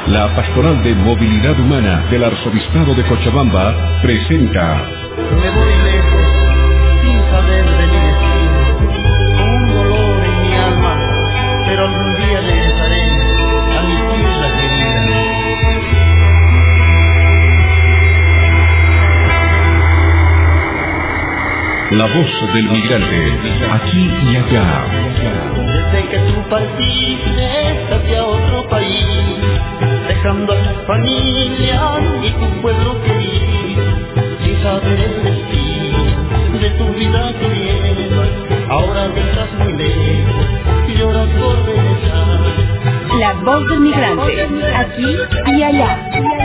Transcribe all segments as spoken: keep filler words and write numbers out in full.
La Pastoral de Movilidad Humana del Arzobispado de Cochabamba presenta Me voy lejos, sin saber de mi destino, con un dolor en mi alma, pero algún día regresaré a mi tierra querida. La voz del migrante, aquí y allá. Desde que tú partiste hacia otro país, dejando a tu familia y tu pueblo querido, sin saber el destino de tu vida que viene, ahora que estás muy lejos y lloras por regresar. La voz del migrante, aquí y allá.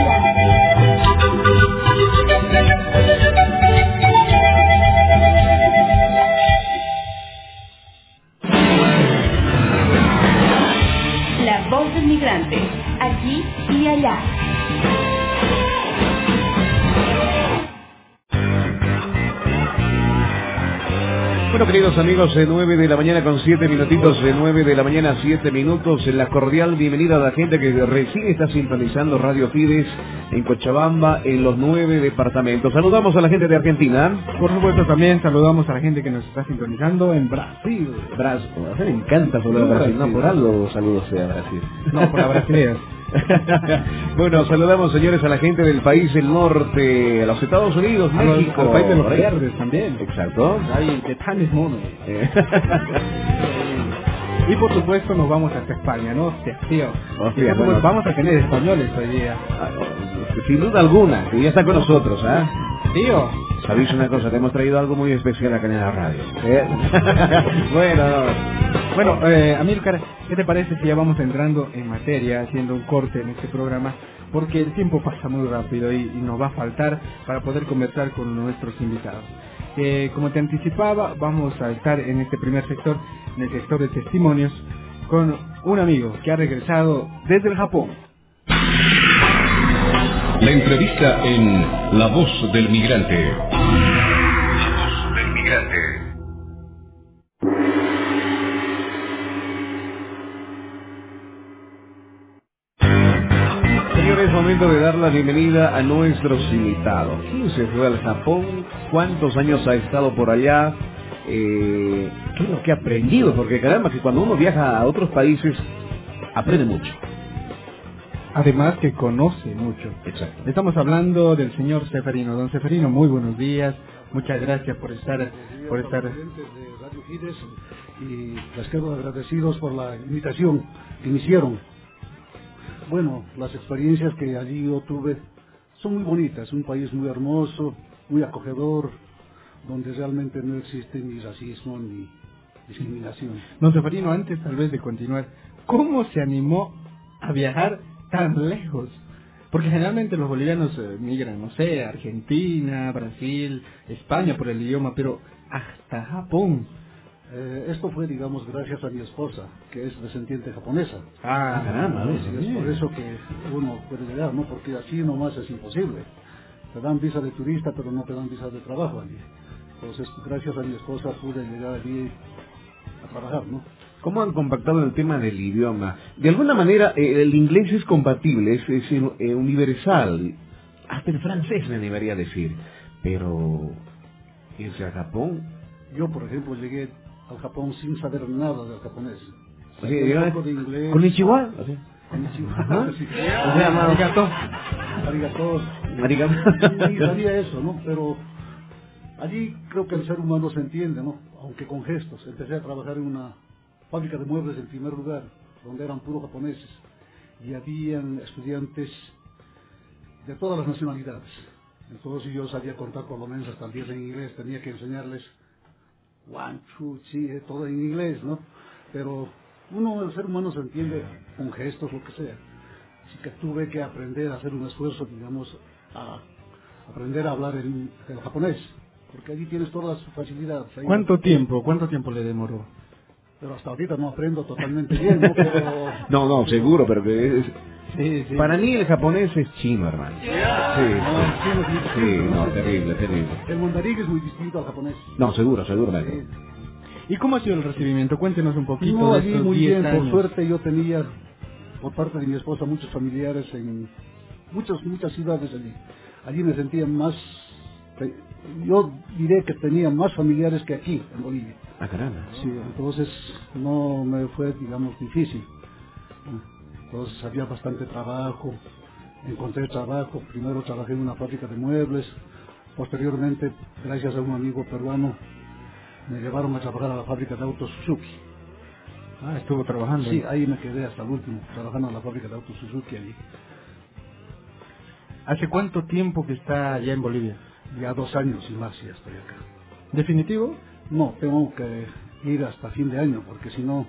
La voz del migrante, aquí y allá. Bueno, queridos amigos, de nueve de la mañana con siete minutitos, de nueve de la mañana siete minutos, en la cordial bienvenida a la gente que recién está sintonizando Radio Fides en Cochabamba, en los nueve departamentos. Saludamos a la gente de Argentina. Por supuesto, también saludamos a la gente que nos está sintonizando en Brasil. Brasil, a mí me encanta saludar a Brasil, no por algo saludos a Brasil. No, por la brasileña. Bueno, saludamos, señores, a la gente del país del norte, a los Estados Unidos, a México. Al país de los verdes también. Exacto. Ahí, de Tanis Mono. Y por supuesto nos vamos hasta España, ¿no? Hostia, tío. Hostia, bueno, bueno. Vamos a tener españoles hoy día. Sin duda alguna, que ya está con nosotros, ¿ah? ¿eh? Tío. ¿Sabéis una cosa? Te hemos traído algo muy especial acá en la radio. ¿Eh? bueno, bueno eh, Amílcar, ¿qué te parece si ya vamos entrando en materia, haciendo un corte en este programa? Porque el tiempo pasa muy rápido y, y nos va a faltar para poder conversar con nuestros invitados. Eh, como te anticipaba, vamos a estar en este primer sector, en el sector de testimonios, con un amigo que ha regresado desde el Japón. La entrevista en La Voz del Migrante. La Voz del Migrante. Señores, es momento de dar la bienvenida a nuestros invitados. ¿Quién se fue al Japón? ¿Cuántos años ha estado por allá? Eh, ¿Qué es lo que ha aprendido? Porque caramba, que cuando uno viaja a otros países, aprende mucho. Además que conoce mucho. Exacto. Estamos hablando del señor Seferino. Don Seferino, muy buenos días. Muchas gracias por estar... por estar. De Radio Fides, y les quedo agradecidos por la invitación que me hicieron. Bueno, las experiencias que allí yo tuve son muy bonitas. Un país muy hermoso, muy acogedor, donde realmente no existe ni racismo ni discriminación. Don Seferino, antes tal vez de continuar, ¿cómo se animó a viajar tan lejos? Porque generalmente los bolivianos eh, migran, no sé, a Argentina, Brasil, España por el idioma, pero hasta Japón. Eh, esto fue, digamos, gracias a mi esposa, que es descendiente japonesa. Ah, caramba, ¿no? Sí, es por eso que uno puede llegar, ¿no? Porque así nomás es imposible. Te dan visa de turista, pero no te dan visa de trabajo allí. Entonces, gracias a mi esposa pude llegar allí a trabajar, ¿no? ¿Cómo han compactado el tema del idioma? De alguna manera, eh, el inglés es compatible, es, es eh, universal. Hasta el francés me animaría a decir. Pero, irse a Japón... Yo, por ejemplo, llegué al Japón sin saber nada del japonés. O sea, un poco de inglés. ¿Konnichiwa? Konnichiwa. Sí. O sea, arigato. Arigato. Arigato. Sí, sabía eso, ¿no? Pero allí creo que el ser humano se entiende, ¿no? Aunque con gestos. Empecé a trabajar en una fábrica de muebles en primer lugar, donde eran puros japoneses. Y habían estudiantes de todas las nacionalidades. Entonces yo sabía contar por lo menos hasta el diez en inglés. Tenía que enseñarles one, two, sí, todo en inglés, ¿no? Pero uno, el ser humano se entiende con gestos, lo que sea. Así que tuve que aprender a hacer un esfuerzo, digamos, a aprender a hablar el, el japonés, porque allí tienes todas las facilidades. ¿Cuánto tiempo, cuánto tiempo le demoró? Pero hasta ahorita no aprendo totalmente bien, ¿no? Pero... no, no, seguro, pero que es... Sí, sí. Para mí el japonés es chino, hermano. Sí, no, sí, sí, sí, no, terrible, terrible. El mandarín es muy distinto al japonés. No, seguro, seguro. Sí. ¿Y cómo ha sido el recibimiento? Cuéntenos un poquito. No, de allí estos muy bien, años. por suerte yo tenía por parte de mi esposa muchos familiares en muchas, muchas ciudades allí. Allí me sentía más, yo diré que tenía más familiares que aquí en Bolivia. Ah, caramba. Sí, entonces no me fue, digamos, difícil. Entonces había bastante trabajo, encontré trabajo, primero trabajé en una fábrica de muebles, posteriormente, gracias a un amigo peruano, me llevaron a trabajar a la fábrica de autos Suzuki. Ah, estuvo trabajando. Sí, ahí me quedé hasta el último, trabajando en la fábrica de autos Suzuki allí. ¿Hace cuánto tiempo que está allá en Bolivia? Ya dos años y más ya estoy acá. ¿Definitivo? No, tengo que ir hasta fin de año, porque si no,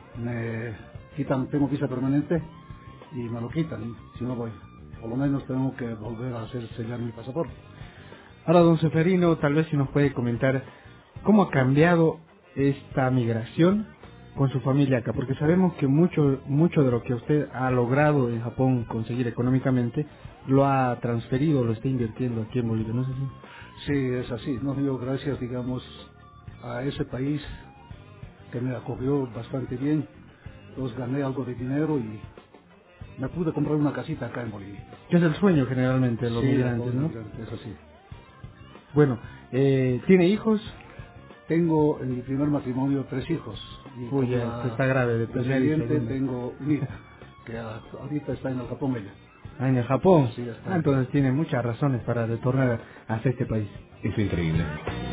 me quitan, tengo visa permanente y me lo quitan, si no voy. Por lo menos tengo que volver a hacer sellar mi pasaporte. Ahora, don Seferino, tal vez si nos puede comentar cómo ha cambiado esta migración con su familia acá, porque sabemos que mucho mucho de lo que usted ha logrado en Japón conseguir económicamente lo ha transferido, lo está invirtiendo aquí en Bolivia, ¿no es así? Sí, es así, no digo gracias, digamos, a ese país que me acogió bastante bien, entonces gané algo de dinero y me pude comprar una casita acá en Bolivia. Que es el sueño generalmente de los sí, migrantes, ¿no? Migrantes, es así. Bueno, eh, ¿tiene hijos? Tengo en mi primer matrimonio tres hijos. Y Uy, ya, está grave de el primer y siguiente segundo. tengo una hija, que ahorita está en el Japón ella. Ah, en el Japón. Sí, ya está. Ah, entonces tiene muchas razones para retornar hacia este país. Es increíble.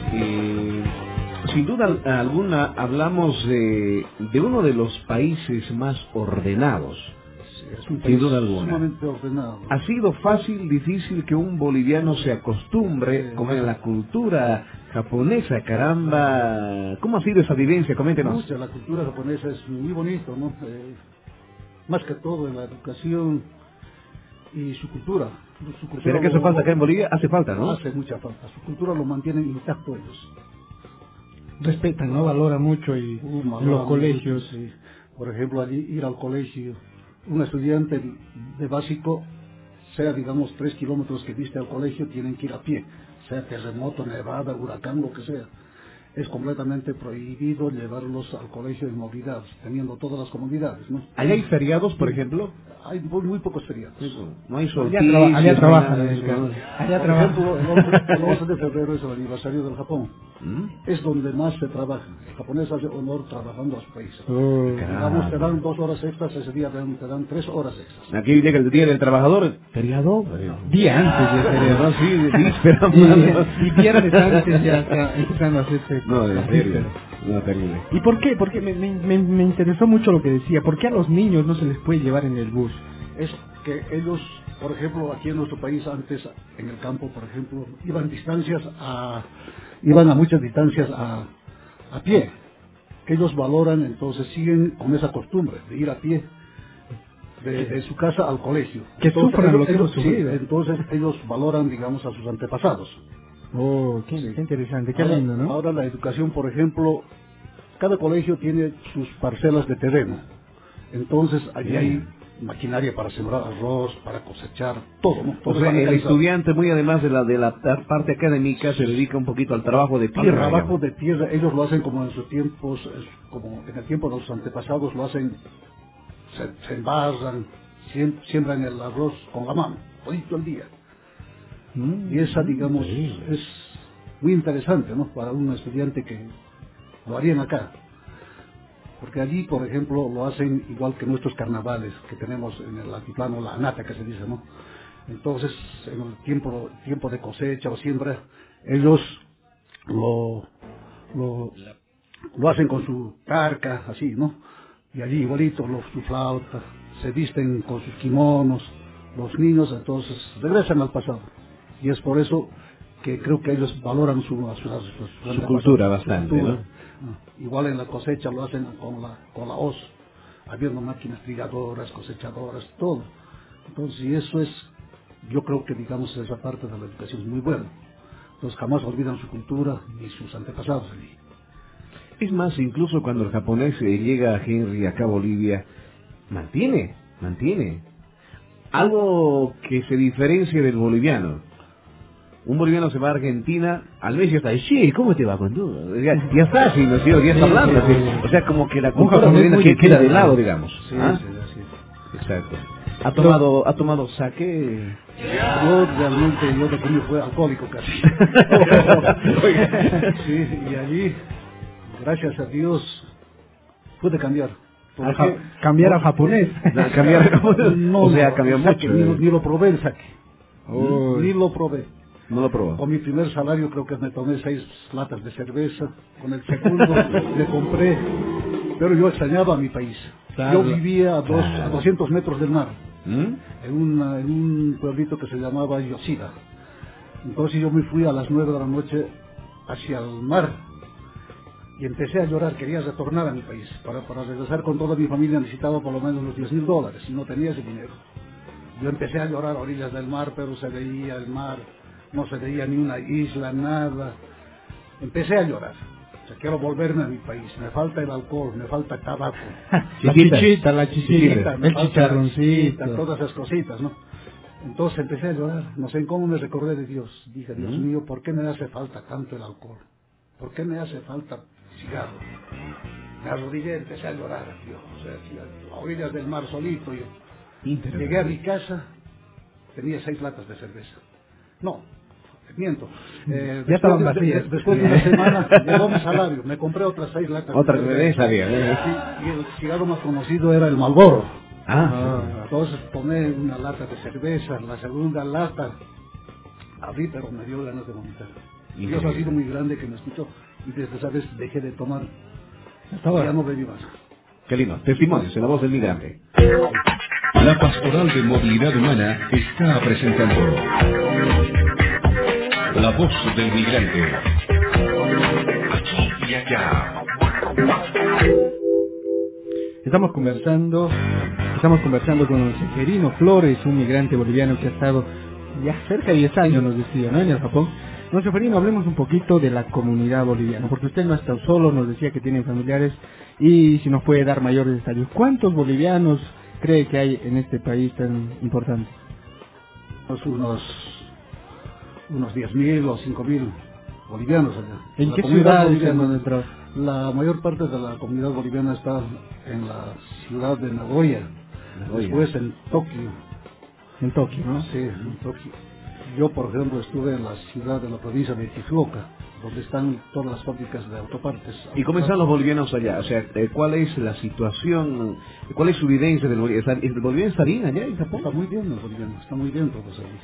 Eh, sin duda alguna hablamos de, de uno de los países más ordenados. Sí, es un Sin país duda alguna. sumamente ordenado. ¿Ha sido fácil, difícil que un boliviano se acostumbre con la cultura japonesa? Caramba, ¿cómo ha sido esa vivencia? Coméntenos. Mucha, la cultura japonesa es muy bonito, ¿no? Eh, más que todo en la educación y su cultura. Su cultura ¿Será que eso lo- falta acá en Bolivia? Hace falta, ¿no? Hace mucha falta. Su cultura lo mantienen intacto ellos. Respetan, ¿no? Valoran mucho y Uh, en valora los mucho, colegios. sí. Por ejemplo, allí ir al colegio, un estudiante de básico, sea digamos tres kilómetros que viste al colegio, tienen que ir a pie, sea terremoto, nevada, huracán, lo que sea. Es completamente prohibido llevarlos al colegio en movilidad, teniendo todas las comodidades, ¿no? ¿Allá hay feriados, por ejemplo? Hay muy, muy pocos feriados. No hay Allá, solsticios, traba- allá no hay trabajan, nada de en el eso, ¿no? campo. Allá Por trabajan. ejemplo, el once, el once de febrero es el aniversario del Japón. ¿Mm? Es donde más se trabaja. El japonés hace honor trabajando a su país. Oh, Digamos, te dan dos horas extras, ese día te dan, te dan tres horas extras. Aquí llega el Día del Trabajador, feriado. día antes de feriado. No, sí, víspera, Y, mano. y viernes antes ya está empezando a hacerse. No, en las serio. vísperas. No, terrible. ¿Y por qué? Porque me, me, me, me interesó mucho lo que decía. ¿Por qué a los niños no se les puede llevar en el bus? Es que ellos, por ejemplo, aquí en nuestro país antes, en el campo, por ejemplo, iban distancias a, iban a muchas distancias a, a pie, que ellos valoran, entonces siguen con esa costumbre de ir a pie de, de su casa al colegio. Que Entonces, sufran ellos- lo que hemos ellos- sí, sufrido. entonces ellos valoran, digamos, a sus antepasados. Oh, qué, Sí. qué interesante, qué ahora, lindo, ¿no? Ahora la educación, por ejemplo, cada colegio tiene sus parcelas de terreno. Entonces allí hay maquinaria para sembrar arroz, para cosechar, todo, ¿no? Todo O sea, está el mecanizado. estudiante, muy además de la de la parte académica, se dedica un poquito al trabajo de Al tierra. trabajo digamos. de tierra, ellos lo hacen como en sus tiempos, es como en el tiempo de los antepasados lo hacen, se, se embarran, siem- siembran el arroz con la mano, todo el día. Mm, Y esa, digamos, es muy interesante, ¿no? Para un estudiante que lo harían acá. Porque allí, por ejemplo, lo hacen igual que nuestros carnavales que tenemos en el altiplano, la nata que se dice, ¿no? Entonces, en el tiempo, tiempo de cosecha o siembra, ellos lo, lo, lo hacen con su carca, así, ¿no? Y allí igualito, los, su flauta, se visten con sus kimonos, los niños entonces regresan al pasado. Y es por eso que creo que ellos valoran su, su, su, Su cultura bastante, cultura. ¿no? Ah, igual en la cosecha lo hacen con la, con la hoz, habiendo máquinas trigadoras, cosechadoras, todo. Entonces, y eso es, yo creo que digamos esa parte de la educación es muy buena. Entonces jamás olvidan su cultura ni sus antepasados allí. Es más, incluso cuando el japonés eh, llega a Henry acá a Bolivia, mantiene, mantiene algo que se diferencia del boliviano. Un boliviano se va a Argentina, al mes ya está, sí, ¿cómo te va con tú? Ya, ya está, sí, ¿no es cierto? Ya está hablando, sí. O sea, como que la cultura japonés boliviana muy que- queda de difícil. lado, digamos. Sí, ¿Ah? sí, así es. Exacto. ¿Ha tomado, ¿ha tomado sake? Yo realmente, yo de pequeño fui alcohólico casi. Sí, y allí, gracias a Dios, pude cambiar. A ja cambiar a japonés. Cambiar a japonés. No, o sea, no, cambió mucho. Ni, ni lo probé el sake. Oh. Ni lo probé. No lo probó. Con mi primer salario creo que me tomé seis latas de cerveza. Con el segundo le compré. Pero yo extrañaba a mi país. Claro. Yo vivía a, dos, a doscientos metros del mar. ¿Mm? En, una, en un pueblito que se llamaba Yoshida. Entonces yo me fui a las nueve de la noche hacia el mar y empecé a llorar, quería retornar a mi país. Para, para regresar con toda mi familia necesitaba por lo menos los diez mil dólares y no tenía ese dinero. Yo empecé a llorar a orillas del mar, pero se veía el mar, no se veía ni una isla, nada. Empecé a llorar. O sea, quiero volverme a mi país, me falta el alcohol, me falta el tabaco. La chichita, la chichita, me el falta chicharroncito. la- todas esas cositas, ¿no? Entonces empecé a llorar, no sé cómo me recordé de Dios. Dije, Dios ¿Mm? mío, ¿por qué me hace falta tanto el alcohol? ¿Por qué me hace falta cigarro? Me arrodillé, empecé a llorar, Dios, o sea, así, a orillas del mar solito. Yo. Llegué a mi casa, tenía seis latas de cerveza. No, miento. Eh, Ya estaban después, de, vacías. de- después de una semana llegó mi salario, me compré otras seis latas Otra de cerveza, bien, ¿eh? Sí, y el cigarro más conocido era el Marlboro. Ah, Entonces tomé una lata de cerveza, la segunda lata abrí, pero me dio ganas de vomitar. Dios ha sido muy grande que me escuchó y desde esa vez dejé de tomar. Hasta ahora. Ya no bebí más. qué lindo. Testimonios en la voz del migrante. La Pastoral de Movilidad Humana está presentando La Voz del Migrante. Aquí y allá. Estamos conversando, estamos conversando con Seferino Flores, un migrante boliviano que ha estado ya cerca de diez años, nos decía, ¿no?, en el Japón. Don Seferino, hablemos un poquito de la comunidad boliviana, porque usted no ha estado solo, nos decía que tiene familiares, y si nos puede dar mayores detalles. ¿Cuántos bolivianos cree que hay en este país tan importante? Pues unos unos diez mil o cinco mil bolivianos allá. ¿En La qué comunidad ciudades boliviana- se han entrado? La mayor parte de la comunidad boliviana está en la ciudad de Nagoya, Nagoya. después en Tokio. En Tokio, ¿no? Sí, en Tokio. Yo, por ejemplo, estuve en la ciudad de la provincia de Tijuca, donde están todas las fábricas de autopartes. ¿Y cómo están los bolivianos allá? O sea, eh, ¿cuál es la situación? ¿Cuál es su vivencia del boliviano? ¿Está- ¿El boliviano está bien allá en Japón? Está muy bien el boliviano, está muy bien todos ahí.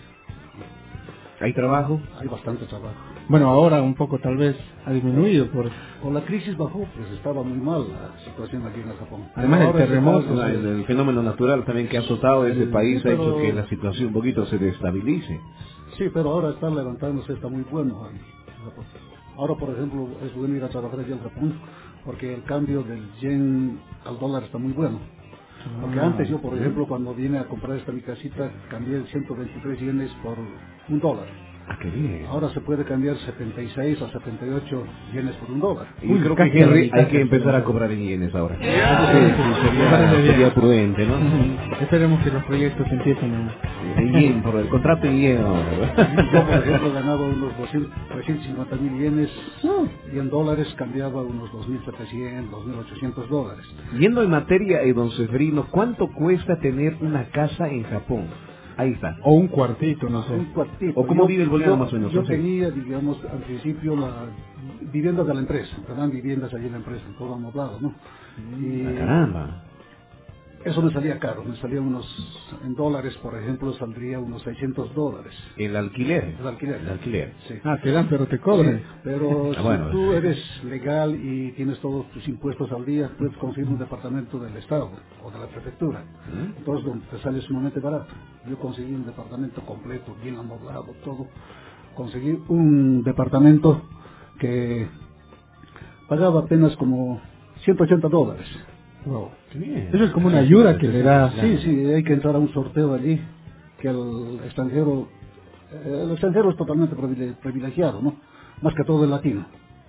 ¿Hay trabajo? Hay bastante trabajo. Bueno, ahora un poco tal vez ha disminuido por... Con la crisis bajó, pues estaba muy mal la situación aquí en el Japón. Además del Ahora se terremoto, está- El, el fenómeno natural también que ha azotado ese Sí, país ha pero- hecho que la situación un poquito se destabilice. Sí, pero ahora está levantándose, está muy bueno ahí en Japón. Ahora, por ejemplo, es bueno ir a trabajar allí en Japón, porque el cambio del yen al dólar está muy bueno. Porque Ah, antes yo, por ejemplo, cuando vine a comprar esta mi casita, cambié ciento veintitrés yenes por un dólar. Ah, qué bien. Ahora se puede cambiar setenta y seis a setenta y ocho yenes por un dólar. Y Uy, creo que hay casi que, la re- mitad hay que casi. empezar a cobrar en yenes ahora. Sí, sí, Me parece sería, bien. sería prudente, ¿no? Esperemos que los proyectos empiecen a... En yen, por el contrato en yen ahora, ¿verdad? Yo, por ejemplo, ganaba unos doscientos, trescientos cincuenta mil yenes y en dólares cambiaba unos dos mil setecientos, dos mil ochocientos dólares. Yendo en materia, eh, don Seferino, ¿cuánto cuesta tener una casa en Japón? Ahí está. O un cuartito, no sé. Un cuartito. ¿O cómo Yo- vive el boliviano yo- más o menos? Yo No sé. tenía, digamos, al principio la vivienda de la empresa, eran viviendas allí en la empresa, todo amoblado, ¿no? Y Ah, caramba. eso me salía caro, me salía unos, en dólares, por ejemplo, saldría unos seiscientos dólares. El alquiler. El alquiler. El alquiler. Sí. Ah, te dan pero te cobran. Sí, pero Ah, si bueno. tú eres legal y tienes todos tus impuestos al día, puedes conseguir un departamento del Estado o de la prefectura. ¿Mm? Entonces, donde te sale sumamente barato. Yo conseguí un departamento completo, bien amoblado, todo. Conseguí un departamento que pagaba apenas como ciento ochenta dólares. Wow. Qué bien. Eso es como una ayuda que le da... Sí, sí, hay que entrar a un sorteo allí, que el extranjero, eh, el extranjero es totalmente privile- privilegiado, ¿no? Más que todo el latino.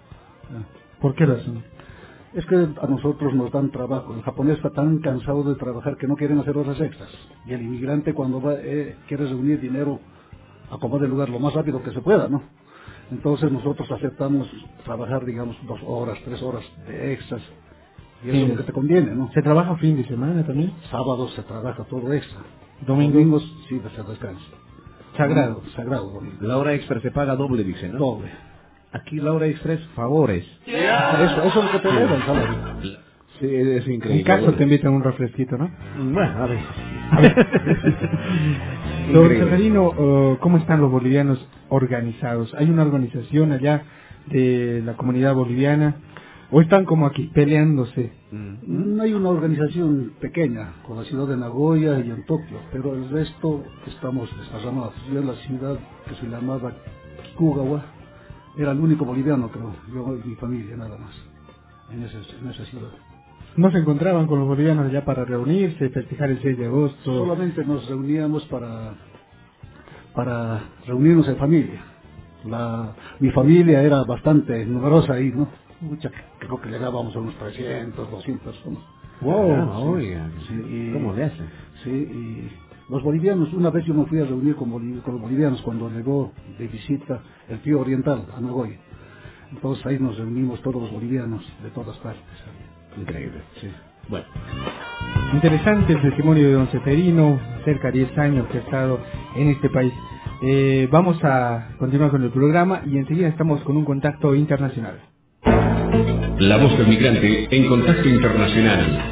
¿Por qué razón? Es que a nosotros nos dan trabajo. El japonés está tan cansado de trabajar que no quieren hacer horas extras. Y el inmigrante cuando va, eh, quiere reunir dinero, acomode el lugar lo más rápido que se pueda, ¿no? Entonces nosotros aceptamos trabajar, digamos, dos horas, tres horas de extras. Y eso es lo que te conviene, ¿no? ¿Se trabaja fin de semana también? Sábado se trabaja todo extra. ¿Domingo? Domingos sí se descansa. Sagrado. No, sagrado domingo. La hora extra se paga doble, dice, ¿no? Doble. Aquí la hora extra es favores. Eso, eso es lo que te debe el salario. Sí, es increíble. En caso te invitan un refresquito, ¿no? Bueno, a ver. A ver. Don Increíble. Seferino, uh, ¿cómo están los bolivianos organizados? ¿Hay una organización allá de la comunidad boliviana? ¿O están como aquí, peleándose? Mm, Hay una organización pequeña con la ciudad de Nagoya y en Tokio, pero el resto estamos desparramados. Yo en la ciudad que se llamaba Kikugawa era el único boliviano, creo, yo y mi familia nada más, en, ese, en esa ciudad. ¿No se encontraban con los bolivianos allá para reunirse, festejar el seis de agosto? Solamente nos reuníamos para, para reunirnos en familia. La, mi familia era bastante numerosa ahí, ¿no? Mucha, creo que llegábamos a unos trescientos, doscientas personas. Wow, Ah, sí, oiga, sí, y- ¿cómo le hacen? Sí, y los bolivianos, una vez yo me fui a reunir con, boliv- con los bolivianos cuando llegó de visita el tío oriental a Nagoya. Entonces ahí nos reunimos todos los bolivianos de todas partes. Increíble. Sí. Bueno, Interesante el testimonio de don Seferino, cerca de diez años que ha estado en este país. Eh, vamos a continuar con el programa y enseguida estamos con un contacto internacional. La voz del migrante en contacto internacional.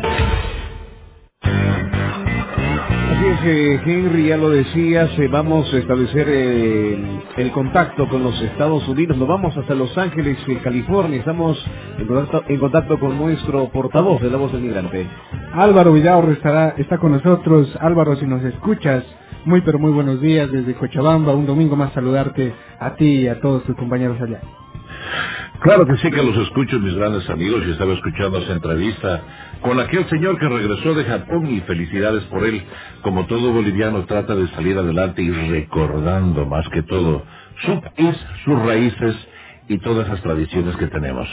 así es, eh, Henry, ya lo decías, eh, vamos a establecer eh, el contacto con los Estados Unidos, nos vamos hasta Los Ángeles, eh, California, estamos en contacto, en contacto con nuestro portavoz de la voz del migrante. Álvaro Vidaurre estará, está con nosotros. Álvaro, si nos escuchas, muy pero muy buenos días desde Cochabamba, un domingo más saludarte a ti y a todos tus compañeros allá. Claro que sí que los escucho, mis grandes amigos, y estaba escuchando esa entrevista con aquel señor que regresó de Japón, y felicidades por él. Como todo boliviano trata de salir adelante y recordando más que todo su país, sus raíces y todas esas tradiciones que tenemos.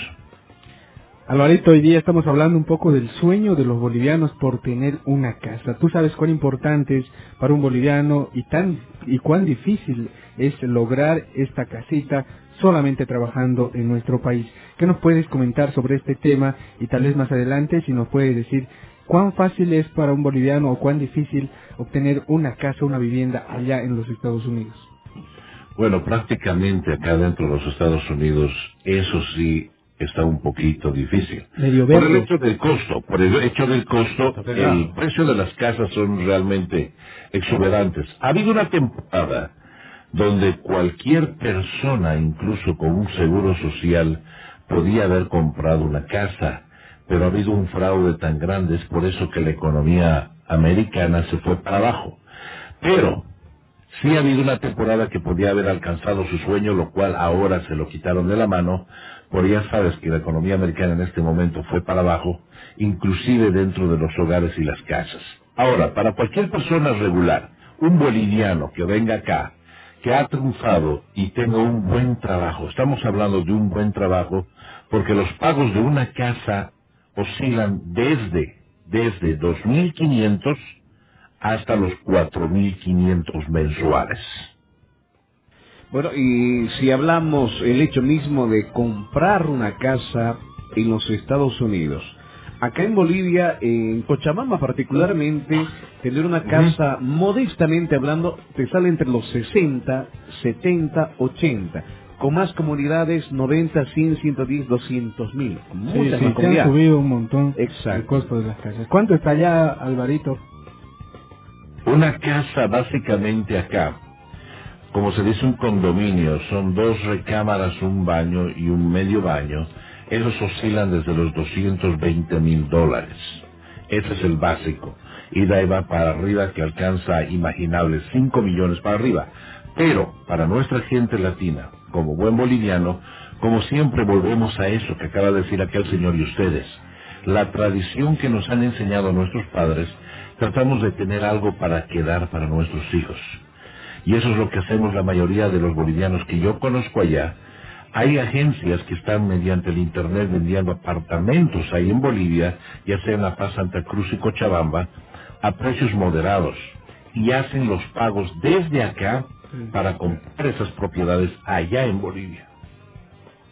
Alvarito, hoy día estamos hablando un poco del sueño de los bolivianos por tener una casa. Tú sabes cuán importante es para un boliviano y tan y cuán difícil es lograr esta casita solamente trabajando en nuestro país. ¿Qué nos puedes comentar sobre este tema? Y tal vez más adelante si nos puedes decir cuán fácil es para un boliviano o cuán difícil obtener una casa, una vivienda allá en los Estados Unidos. Bueno, prácticamente acá dentro de los Estados Unidos, eso sí está un poquito difícil. Medio Por el verde. hecho del costo, por el hecho del costo, el precio de las casas son realmente exuberantes. Ha habido una temporada donde cualquier persona, incluso con un seguro social, podía haber comprado una casa, pero ha habido un fraude tan grande, es por eso que la economía americana se fue para abajo. Pero sí ha habido una temporada que podía haber alcanzado su sueño, lo cual ahora se lo quitaron de la mano, porque ya sabes que la economía americana en este momento fue para abajo, inclusive dentro de los hogares y las casas. Ahora, para cualquier persona regular, un boliviano que venga acá, que ha triunfado y tenga un buen trabajo, estamos hablando de un buen trabajo, porque los pagos de una casa oscilan desde, desde dos mil quinientos hasta los cuatro mil quinientos mensuales. Bueno, y si hablamos el hecho mismo de comprar una casa en los Estados Unidos, acá en Bolivia, en Cochabamba particularmente, tener una casa, uh-huh. modestamente hablando, te sale entre los sesenta, setenta, ochenta. Con más comunidades, noventa, cien, ciento diez, doscientos mil. Muchas sí, sí, se han subido un montón. Exacto. El costo de las casas. ¿Cuánto está allá, Alvarito? Una casa básicamente acá, como se dice un condominio, son dos recámaras, un baño y un medio baño. Esos oscilan desde los doscientos veinte mil dólares. Ese es el básico. Y de ahí va para arriba, que alcanza imaginables cinco millones para arriba. Pero para nuestra gente latina, como buen boliviano, como siempre volvemos a eso que acaba de decir aquel señor y ustedes. La tradición que nos han enseñado nuestros padres, tratamos de tener algo para quedar para nuestros hijos. Y eso es lo que hacemos la mayoría de los bolivianos que yo conozco allá. Hay agencias que están mediante el internet vendiendo apartamentos ahí en Bolivia, ya sea en La Paz, Santa Cruz y Cochabamba, a precios moderados. Y hacen los pagos desde acá para comprar esas propiedades allá en Bolivia.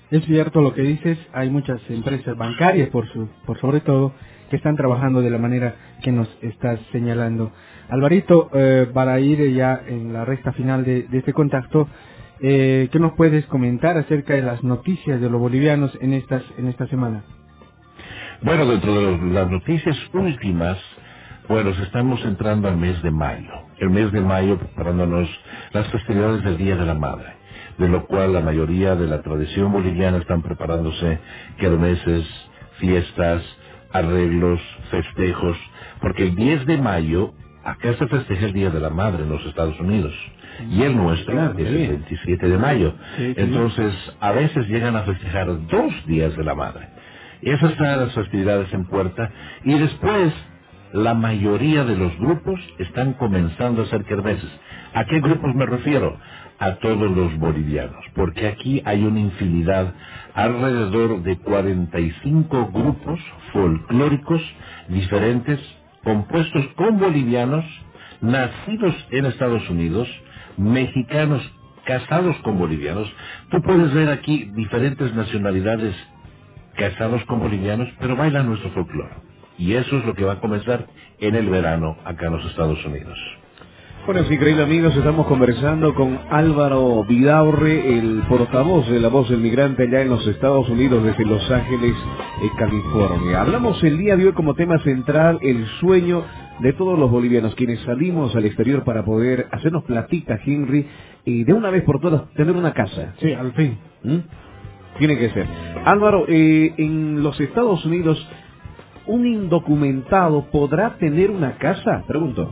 Es cierto lo que dices, hay muchas empresas bancarias, por, su, por sobre todo, que están trabajando de la manera que nos estás señalando. Alvarito, eh, para ir ya en la recta final de, de este contacto, eh, ¿qué nos puedes comentar acerca de las noticias de los bolivianos en estas en esta semana? Bueno, dentro de los, las noticias últimas, bueno, estamos entrando al mes de mayo. El mes de mayo preparándonos las festividades del Día de la Madre, de lo cual la mayoría de la tradición boliviana están preparándose kermeses, fiestas, arreglos, festejos, porque el diez de mayo acá se festeja el Día de la Madre en los Estados Unidos y el nuestro es el veintisiete de mayo. Entonces, a veces llegan a festejar dos días de la Madre. Esas están las festividades en puerta y después la mayoría de los grupos están comenzando a hacer kermeses. ¿A qué grupos me refiero? A todos los bolivianos, porque aquí hay una infinidad, alrededor de cuarenta y cinco grupos folclóricos diferentes, compuestos con bolivianos, nacidos en Estados Unidos, mexicanos casados con bolivianos. Tú puedes ver aquí diferentes nacionalidades casados con bolivianos, pero bailan nuestro folclore. Y eso es lo que va a comenzar en el verano acá en los Estados Unidos. Bueno, es increíble, amigos, estamos conversando con Álvaro Vidaurre, el portavoz de La Voz del Migrante allá en los Estados Unidos, desde Los Ángeles, eh, California. Hablamos el día de hoy como tema central el sueño de todos los bolivianos, quienes salimos al exterior para poder hacernos platita, Henry, y de una vez por todas tener una casa. Sí, al fin. ¿Mm? Tiene que ser. Álvaro, eh, en los Estados Unidos, ¿un indocumentado podrá tener una casa? Pregunto.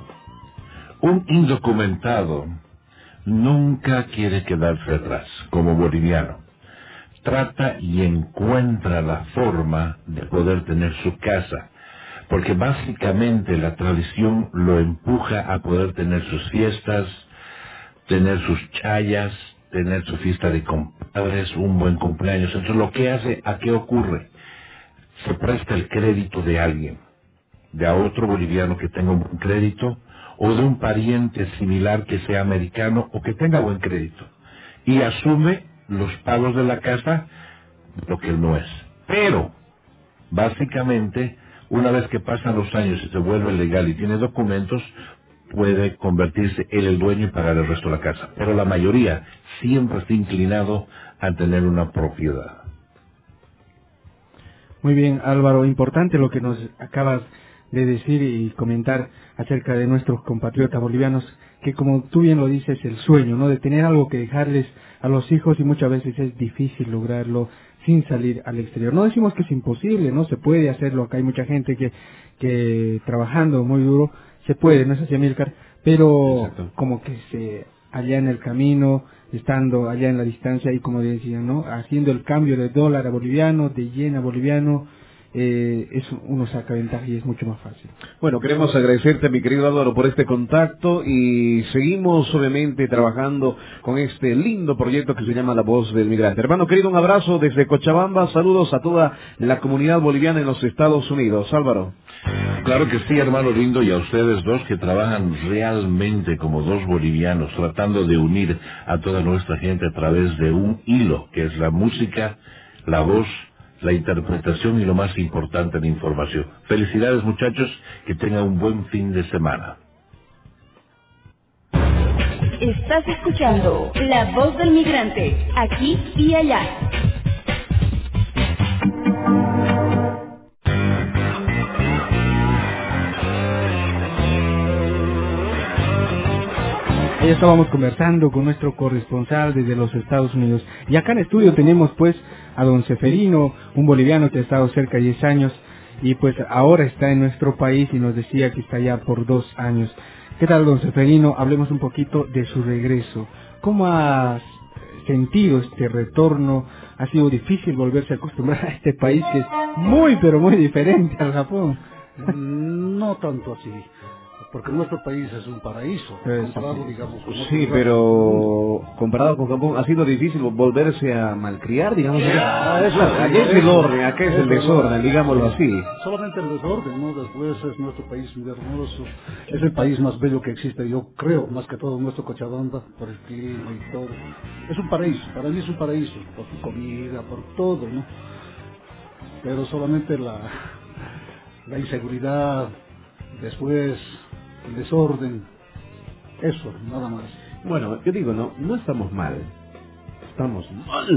Un indocumentado nunca quiere quedarse atrás como boliviano. Trata y encuentra la forma de poder tener su casa, porque básicamente la tradición lo empuja a poder tener sus fiestas, tener sus chayas, tener su fiesta de compadres, un buen cumpleaños. Entonces, lo que hace, ¿a qué ocurre? Se presta el crédito de alguien, de a otro boliviano que tenga un buen crédito, o de un pariente similar que sea americano o que tenga buen crédito, y asume los pagos de la casa, lo que él no es. Pero, básicamente, una vez que pasan los años y se vuelve legal y tiene documentos, puede convertirse él el dueño y pagar el resto de la casa. Pero la mayoría siempre está inclinado a tener una propiedad. Muy bien, Álvaro, importante lo que nos acabas de decir y comentar acerca de nuestros compatriotas bolivianos, que como tú bien lo dices, el sueño, ¿no?, de tener algo que dejarles a los hijos, y muchas veces es difícil lograrlo sin salir al exterior. No decimos que es imposible, no se puede hacerlo, acá hay mucha gente que, que trabajando muy duro se puede, ¿no es así, Amílcar? Pero exacto, como que se allá en el camino, estando allá en la distancia y como decían, ¿no?, haciendo el cambio de dólar a boliviano, de yen a boliviano, Eh, eso uno saca ventaja y es mucho más fácil. Bueno, queremos agradecerte, mi querido Álvaro, por este contacto, y seguimos obviamente trabajando con este lindo proyecto que se llama La Voz del Migrante. Hermano querido, un abrazo desde Cochabamba, saludos a toda la comunidad boliviana en los Estados Unidos. Álvaro. Claro que sí, hermano lindo, y a ustedes dos que trabajan realmente como dos bolivianos, tratando de unir a toda nuestra gente a través de un hilo, que es la música, la voz, la interpretación y lo más importante, la información. Felicidades, muchachos, que tengan un buen fin de semana. Estás escuchando La Voz del Migrante, aquí y allá. Ya estábamos conversando con nuestro corresponsal desde los Estados Unidos. Y acá en estudio tenemos pues a don Seferino, un boliviano que ha estado cerca de diez años y pues ahora está en nuestro país y nos decía que está ya por dos años. ¿Qué tal, don Seferino? Hablemos un poquito de su regreso. ¿Cómo has sentido este retorno? ¿Ha sido difícil volverse a acostumbrar a este país que es muy pero muy diferente al Japón? No tanto así. porque nuestro país es un paraíso, Eh, comparado, sí. digamos, con otros Sí, lugares. pero comparado con Japón, ha sido difícil volverse a malcriar, digamos. Ah, eso, Claro, aquí es el eso, orden, acá es el eso, desorden, digámoslo así. Solamente el desorden, ¿no? Después es nuestro país muy hermoso, es el país más bello que existe, yo creo, más que todo nuestro Cochabamba, por el clima y todo. Es un paraíso, para mí es un paraíso, por su comida, por todo, ¿no? Pero solamente la, la inseguridad, después el desorden, eso, nada más. Bueno, yo digo, no, no estamos mal. Estamos mal.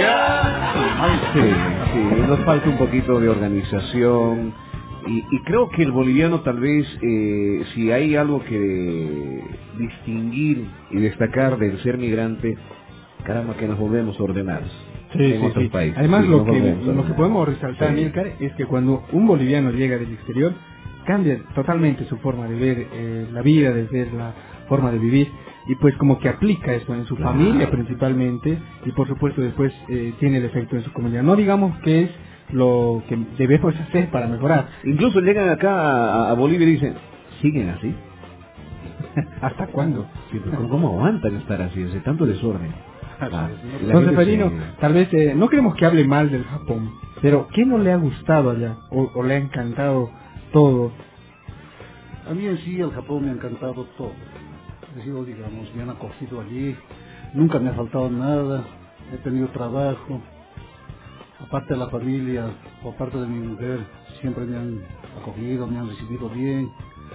Sí, sí, nos falta un poquito de organización. Y, y creo que el boliviano tal vez, eh, si hay algo que distinguir y destacar del ser migrante, caramba, que nos volvemos ordenados Sí, en sí, otros sí. países. Además, Sí, lo nos que, volvemos lo que ordenados. podemos resaltar, Sí. Amílcar, es que cuando un boliviano llega del exterior, cambia totalmente su forma de ver eh, la vida, de ver la forma de vivir, y pues como que aplica eso en su Claro. familia principalmente, y por supuesto después eh, tiene el efecto en su comunidad. No digamos que es lo que debemos hacer para mejorar. Incluso llegan acá a, a Bolivia y dicen, ¿siguen así? ¿Hasta cuándo? Sí, pero ¿Cómo aguantan estar así? Hace tanto desorden. Ah, la Don gente Seferino, se- tal vez eh, no queremos que hable mal del Japón, pero ¿qué no le ha gustado allá? ¿O, o le ha encantado todo? A mí en sí el Japón me ha encantado todo. He sido, digamos, bien acogido allí, nunca me ha faltado nada, he tenido trabajo, aparte de la familia, por parte de mi mujer, siempre me han acogido, me han recibido bien.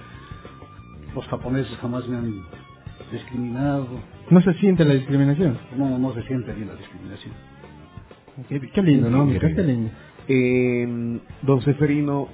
Los japoneses jamás me han discriminado, ¿No se siente la discriminación? no, no se siente bien la discriminación. Qué, qué lindo, ¿no? Qué Qué, qué lindo. Eh, don Seferino,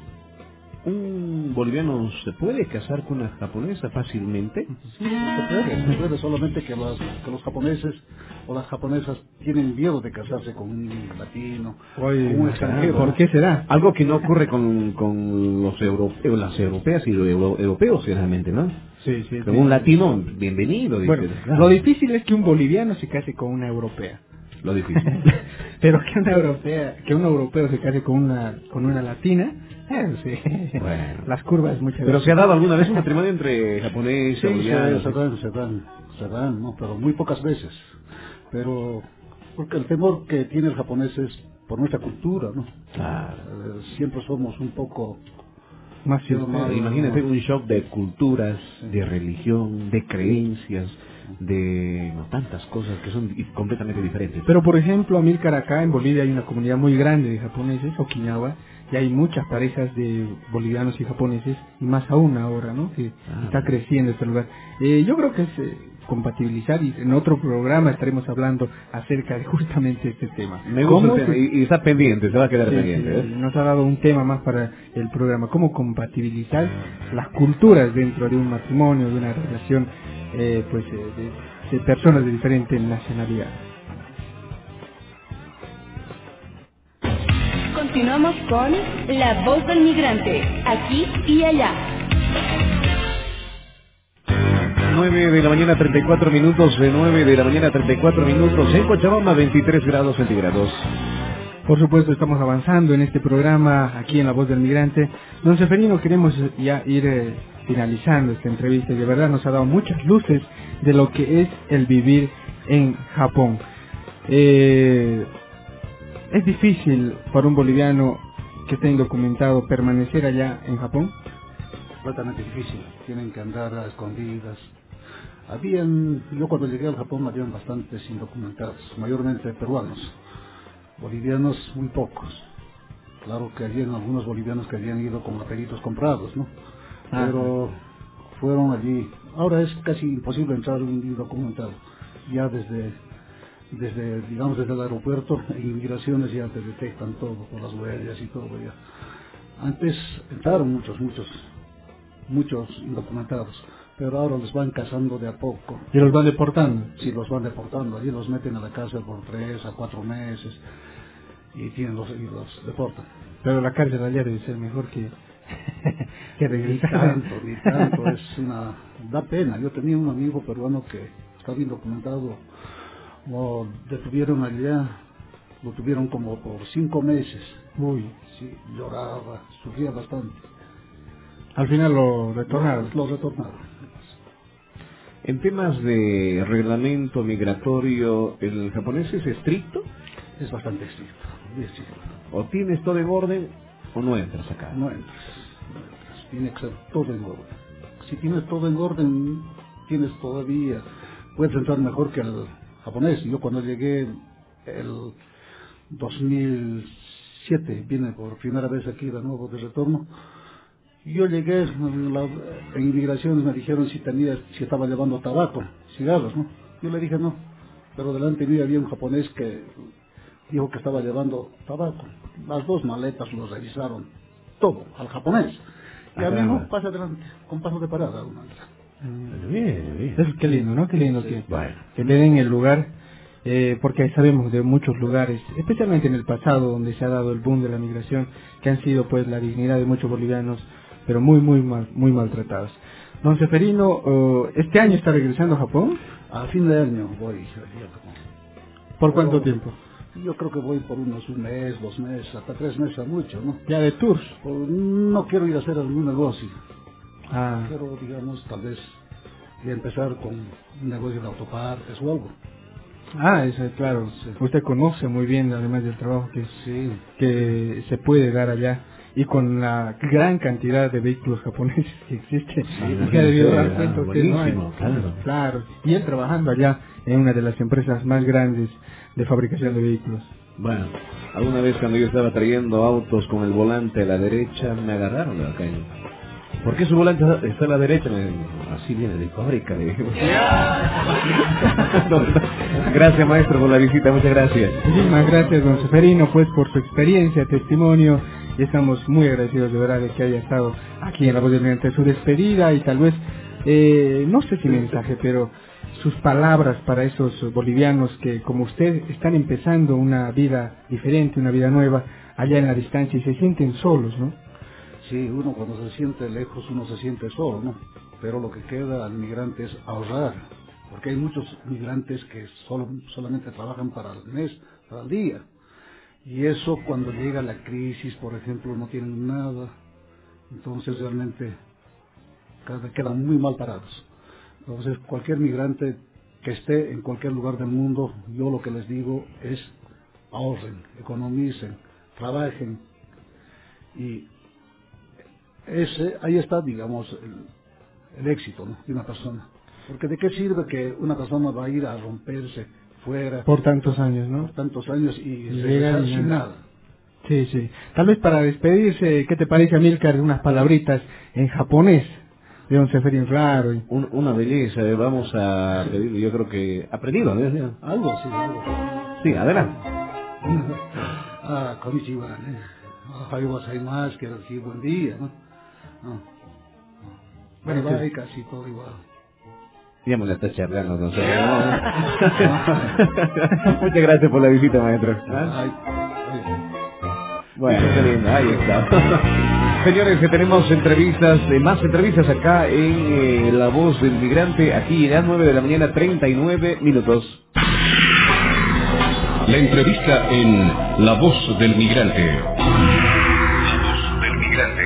¿un boliviano se puede casar con una japonesa fácilmente? Sí, se puede, se puede, solamente que los, que los japoneses o las japonesas tienen miedo de casarse con un latino, Oye, con un extranjero. ¿por qué será? Algo que no ocurre con, con los europeos, las europeas y los euro- europeos generalmente, ¿no? Sí, sí. Con sí. un latino, bienvenido. dice. Bueno, Claro. lo difícil es que un boliviano se case con una europea. Lo difícil. Pero que una europea, que un europeo se case con una con una latina, eh, sí. Bueno. Las curvas muchas Pero veces. se ha dado alguna vez un matrimonio entre japoneses, Sí, se, bolivianos. se dan, se dan, se dan, ¿no? Pero muy pocas veces. Pero, porque el temor que tiene el japonés es por nuestra cultura, ¿no? Claro. Eh, siempre somos un poco... Más Sí, cierto. no, Imagínate un shock de culturas, de religión, de creencias, de no, tantas cosas que son di- completamente diferentes. Pero por ejemplo, Amílcar, acá en Bolivia hay una comunidad muy grande de japoneses, Okinawa, y hay muchas parejas de bolivianos y japoneses, y más aún ahora, ¿no? Que Ah, está bueno. creciendo este lugar. Eh, yo creo que es eh, compatibilizar, y en otro programa estaremos hablando acerca de justamente este tema. Me gusta ¿Cómo el tema se- y, y está pendiente, se va a quedar Sí, pendiente. sí, ¿eh? nos ha dado un tema más para el programa, cómo compatibilizar las culturas dentro de un matrimonio, de una relación, eh, pues, eh, de, de personas de diferente nacionalidad. Continuamos con La Voz del Migrante, aquí y allá. nueve de la mañana, treinta y cuatro minutos, de nueve de la mañana, treinta y cuatro minutos, en Cochabamba, veintitrés grados centígrados. Por supuesto, estamos avanzando en este programa aquí en La Voz del Migrante. Don Seferino, queremos ya ir eh, finalizando esta entrevista y de verdad nos ha dado muchas luces de lo que es el vivir en Japón. Eh, ¿Es difícil para un boliviano que esté indocumentado permanecer allá en Japón? completamente difícil, tienen que andar a escondidas. Habían, yo cuando llegué al Japón habían bastantes indocumentados, mayormente peruanos, bolivianos muy pocos. Claro que habían algunos bolivianos que habían ido con papelitos comprados, ¿no? Ajá. Pero fueron allí. Ahora es casi imposible entrar un indocumentado, ya desde, desde, digamos, desde el aeropuerto, en inmigraciones ya te detectan todo, por las huellas y todo ya. Antes entraron muchos, muchos, muchos indocumentados, pero ahora los van cazando de a poco. ¿Y los van deportando? Sí, los van deportando, allí los meten a la cárcel por tres a cuatro meses y, tienen los, y los deportan. Pero la cárcel allá debe ser mejor que, que Ni regresar. tanto, ni tanto, es una... da pena. Yo tenía un amigo peruano que estaba indocumentado, lo detuvieron allá, lo tuvieron como por cinco meses. Uy, Sí, lloraba, sufría bastante. Al final lo retornaron. Lo, lo retornaron. En temas de reglamento migratorio, ¿el japonés es estricto? Es bastante estricto, muy estricto. ¿O tienes todo en orden o no entras acá? No entras, no entras. Tiene que ser todo en orden. Si tienes todo en orden, tienes todavía, puedes entrar mejor que el japonés. Yo cuando llegué el dos mil siete, vine por primera vez aquí de nuevo de retorno. Yo llegué en, la, en inmigración, me dijeron si tenía, si estaba llevando tabaco, cigarros, ¿no? Yo le dije no, pero delante de mí había un japonés que dijo que estaba llevando tabaco. Las dos maletas lo revisaron, todo, al japonés. Y a mí no, pasa adelante, con paso de parada. Una. Bien, bien. Eso, qué lindo, ¿no? Qué lindo sí. que, bueno. que le den el lugar, eh, porque sabemos de muchos lugares, especialmente en el pasado, donde se ha dado el boom de la migración, que han sido pues la dignidad de muchos bolivianos, pero muy, muy mal, muy maltratados. Don Seferino, uh, ¿este año está regresando a Japón? A fin de año voy a Japón. ¿Por cuánto pero, tiempo? Yo creo que voy por unos un mes, dos meses, hasta tres meses a mucho, ¿no? ¿Ya de tours? O, no quiero ir a hacer algún negocio. Ah. Quiero, digamos, tal vez y empezar con un negocio de autopartes o algo. Ah, eso es claro. Sí. Usted conoce muy bien, además del trabajo que, sí. que se puede dar allá. Y con la gran cantidad de vehículos japoneses que existe, sí, se ha debido dar cuenta ah, que no hay. Claro. claro. Y él trabajando allá en una de las empresas más grandes de fabricación de vehículos. Bueno, alguna vez cuando yo estaba trayendo autos con el volante a la derecha, me agarraron de acá. ¿Por qué su volante está a la derecha? Así viene de fábrica. Gracias, maestro, por la visita. Muchas gracias. Muchísimas gracias, don Seferino, pues por su experiencia, testimonio. Y estamos muy agradecidos de verdad de que haya estado aquí en La Voz del Migrante, su despedida y tal vez, eh, no sé si mensaje, pero sus palabras para esos bolivianos que, como usted, están empezando una vida diferente, una vida nueva, allá en la distancia y se sienten solos, ¿no? Sí, uno cuando se siente lejos, uno se siente solo, ¿no? Pero lo que queda al migrante es ahorrar, porque hay muchos migrantes que solo, solamente trabajan para el mes, para el día. Y eso cuando llega la crisis, por ejemplo, no tienen nada, entonces realmente quedan muy mal parados. Entonces cualquier migrante que esté en cualquier lugar del mundo, yo lo que les digo es ahorren, economicen, trabajen. Y ese, ahí está, digamos, el, el éxito, ¿no?, de una persona. Porque de qué sirve que una persona va a ir a romperse fuera por tantos años, ¿no? Por tantos años y, y regresar sin nada. Sí, sí. Tal vez para despedirse, ¿qué te parece, Amílcar, unas palabritas en japonés de don Seferino? Claro. Y... Un, una belleza. Vamos a pedir, yo creo que aprendido, ¿no? Algo, sí, algo. Sí, adelante. Ah, konnichiwa, ¿eh? Ohayou gozaimasu, quiero decir buen día, ¿no? No. Bueno, va ahí casi todo igual. Ya me la está charlando, no sé. Muchas gracias por la visita, maestro. ¿Ah? Ay, ay. Bueno, qué lindo, ahí está. Señores, que tenemos entrevistas, eh, más entrevistas acá en eh, La Voz del Migrante, aquí a las nueve de la mañana, treinta y nueve minutos. La entrevista en La Voz del Migrante. La Voz del Migrante.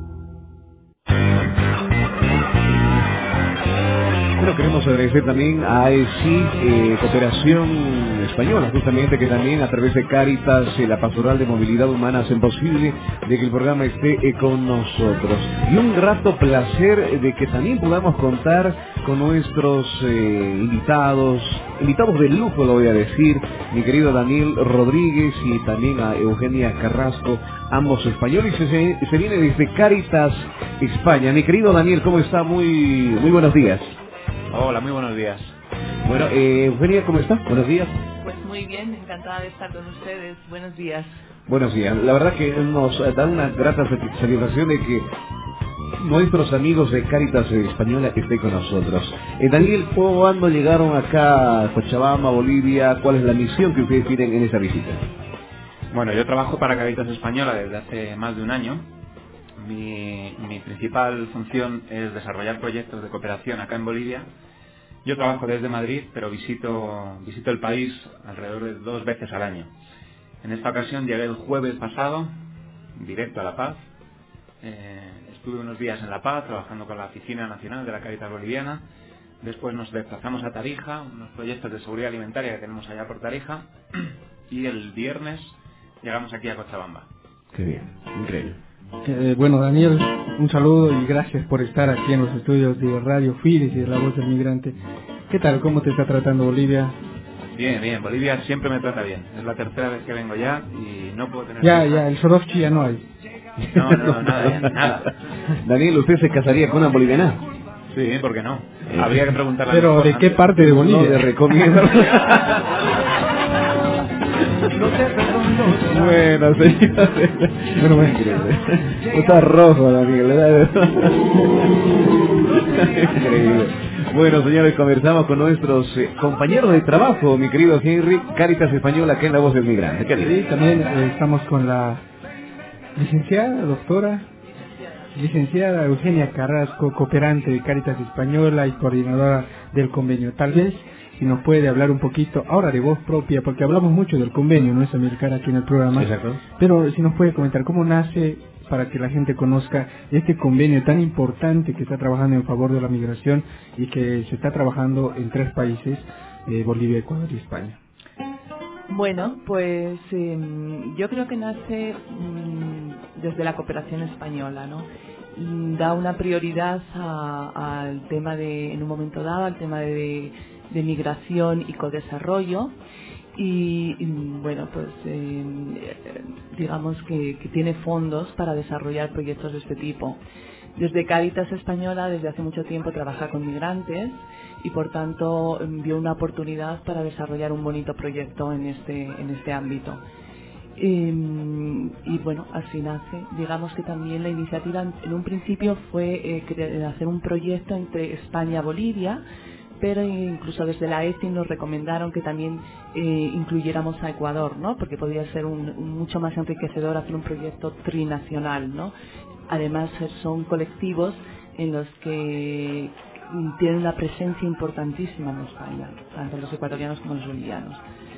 Bueno, queremos agradecer también a A E S I, eh, Cooperación Española, justamente, que también a través de Cáritas, eh, la Pastoral de Movilidad Humana, hacen posible de que el programa esté eh, con nosotros. Y un grato placer de que también podamos contar con nuestros eh, invitados, invitados de lujo, lo voy a decir, mi querido Daniel Rodríguez y también a Eugenia Carrasco, ambos españoles, y se, se viene desde Cáritas, España. Mi querido Daniel, ¿cómo está? Muy, muy buenos días. Hola, muy buenos días. Bueno, eh, Eugenia, ¿cómo estás? Buenos días. Pues muy bien, encantada de estar con ustedes. Buenos días. Buenos días. La verdad que nos da una grata satisfacción de que nuestros amigos de Cáritas Española estén con nosotros. Eh, Daniel, ¿cuándo llegaron acá a Cochabamba, Bolivia? ¿Cuál es la misión que ustedes tienen en esa visita? Bueno, yo trabajo para Cáritas Española desde hace más de un año. Mi, mi principal función es desarrollar proyectos de cooperación acá en Bolivia. Yo trabajo desde Madrid, pero visito, visito el país alrededor de dos veces al año. En esta ocasión llegué el jueves pasado, directo a La Paz. Eh, estuve unos días en La Paz trabajando con la Oficina Nacional de la Cáritas Boliviana. Después nos desplazamos a Tarija, unos proyectos de seguridad alimentaria que tenemos allá por Tarija. Y el viernes llegamos aquí a Cochabamba. Qué bien, increíble. Eh, bueno, Daniel, un saludo y gracias por estar aquí en los estudios de Radio Fides y de La Voz del Migrante. ¿Qué tal? ¿Cómo te está tratando Bolivia? Bien, bien. Bolivia siempre me trata bien. Es la tercera vez que vengo ya y no puedo tener... Ya, ya, el Sorovchi ya no hay. No, no, nada, nada. Daniel, ¿usted se casaría con una boliviana? Sí, ¿por qué no? Habría que preguntarle. Pero, ¿de qué parte de Bolivia? No, le recomiendo. Bueno, señores. Bueno, bueno. Está rojo, Daniel, ¿verdad? Increíble. Bueno, señores, conversamos con nuestros eh, compañeros de trabajo, mi querido Henry, Cáritas Española, aquí en La Voz del Migrante. ¿Qué Sí, también eh, estamos con la licenciada, doctora, licenciada Eugenia Carrasco, cooperante de Cáritas Española y coordinadora del convenio. Tal vez si nos puede hablar un poquito ahora de voz propia, porque hablamos mucho del convenio, ¿no es, Amilcar, aquí en el programa? Exacto. Pero si nos puede comentar cómo nace, para que la gente conozca este convenio tan importante que está trabajando en favor de la migración y que se está trabajando en tres países, eh, Bolivia, Ecuador y España. Bueno, pues eh, yo creo que nace mm, desde la cooperación española, ¿no? Da una prioridad a, al tema de, en un momento dado, al tema de, de migración y codesarrollo. Y, y bueno, pues eh, digamos que, que tiene fondos para desarrollar proyectos de este tipo. Desde Cáritas Española, desde hace mucho tiempo, trabaja con migrantes y por tanto vio una oportunidad para desarrollar un bonito proyecto en este, en este ámbito. Y, y bueno, así nace. Digamos que también la iniciativa en un principio fue eh, hacer un proyecto entre España y Bolivia, pero incluso desde la E S I nos recomendaron que también eh, incluyéramos a Ecuador, ¿no? Porque podría ser un, un mucho más enriquecedor hacer un proyecto trinacional, ¿no? Además son colectivos en los que tienen una presencia importantísima en España, tanto los ecuatorianos como los bolivianos.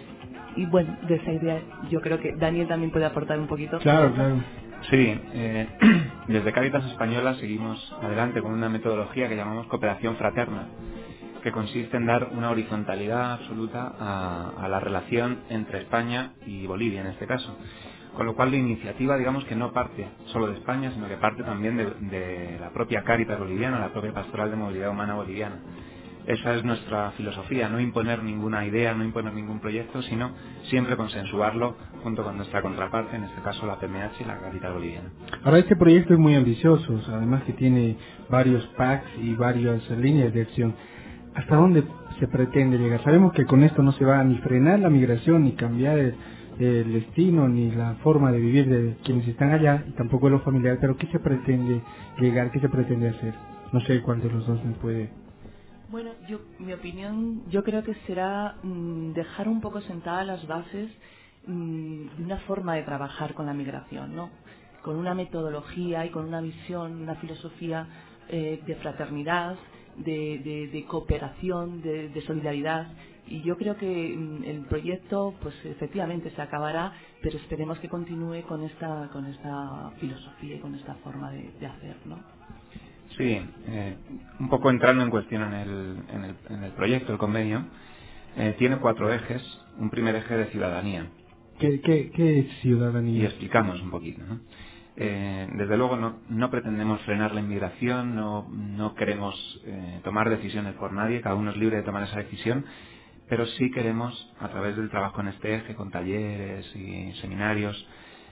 Y bueno, de esa idea yo creo que Daniel también puede aportar un poquito. Claro, claro. Sí, eh, desde Cáritas Española seguimos adelante con una metodología que llamamos cooperación fraterna, que consiste en dar una horizontalidad absoluta a, a la relación entre España y Bolivia en este caso. Con lo cual la iniciativa, digamos que no parte solo de España, sino que parte también de, de la propia Cáritas boliviana, la propia Pastoral de Movilidad Humana boliviana. Esa es nuestra filosofía, no imponer ninguna idea, no imponer ningún proyecto, sino siempre consensuarlo junto con nuestra contraparte, en este caso la P M H y la Cáritas boliviana. Ahora, este proyecto es muy ambicioso, además que tiene varios packs y varias líneas de acción. ¿Hasta dónde se pretende llegar? Sabemos que con esto no se va ni frenar la migración, ni cambiar el, el destino, ni la forma de vivir de quienes están allá, y tampoco de los familiares, pero ¿qué se pretende llegar? ¿Qué se pretende hacer? No sé cuál de los dos me puede... Bueno, yo, mi opinión, yo creo que será mmm, dejar un poco sentadas las bases mmm, de una forma de trabajar con la migración, ¿no? Con una metodología y con una visión, una filosofía eh, de fraternidad, de, de, de cooperación, de, de solidaridad. Y yo creo que mmm, el proyecto, pues efectivamente se acabará, pero esperemos que continúe con esta, con esta filosofía y con esta forma de, de hacer, ¿no? Sí, eh, un poco entrando en cuestión en el, en el, en el proyecto, el convenio, eh, tiene cuatro ejes. Un primer eje de ciudadanía. ¿Qué, qué, qué es ciudadanía? Y explicamos un poquito, ¿no? Eh, desde luego no, no pretendemos frenar la inmigración, no, no queremos eh, tomar decisiones por nadie, cada uno es libre de tomar esa decisión, pero sí queremos, a través del trabajo en este eje, con talleres y seminarios,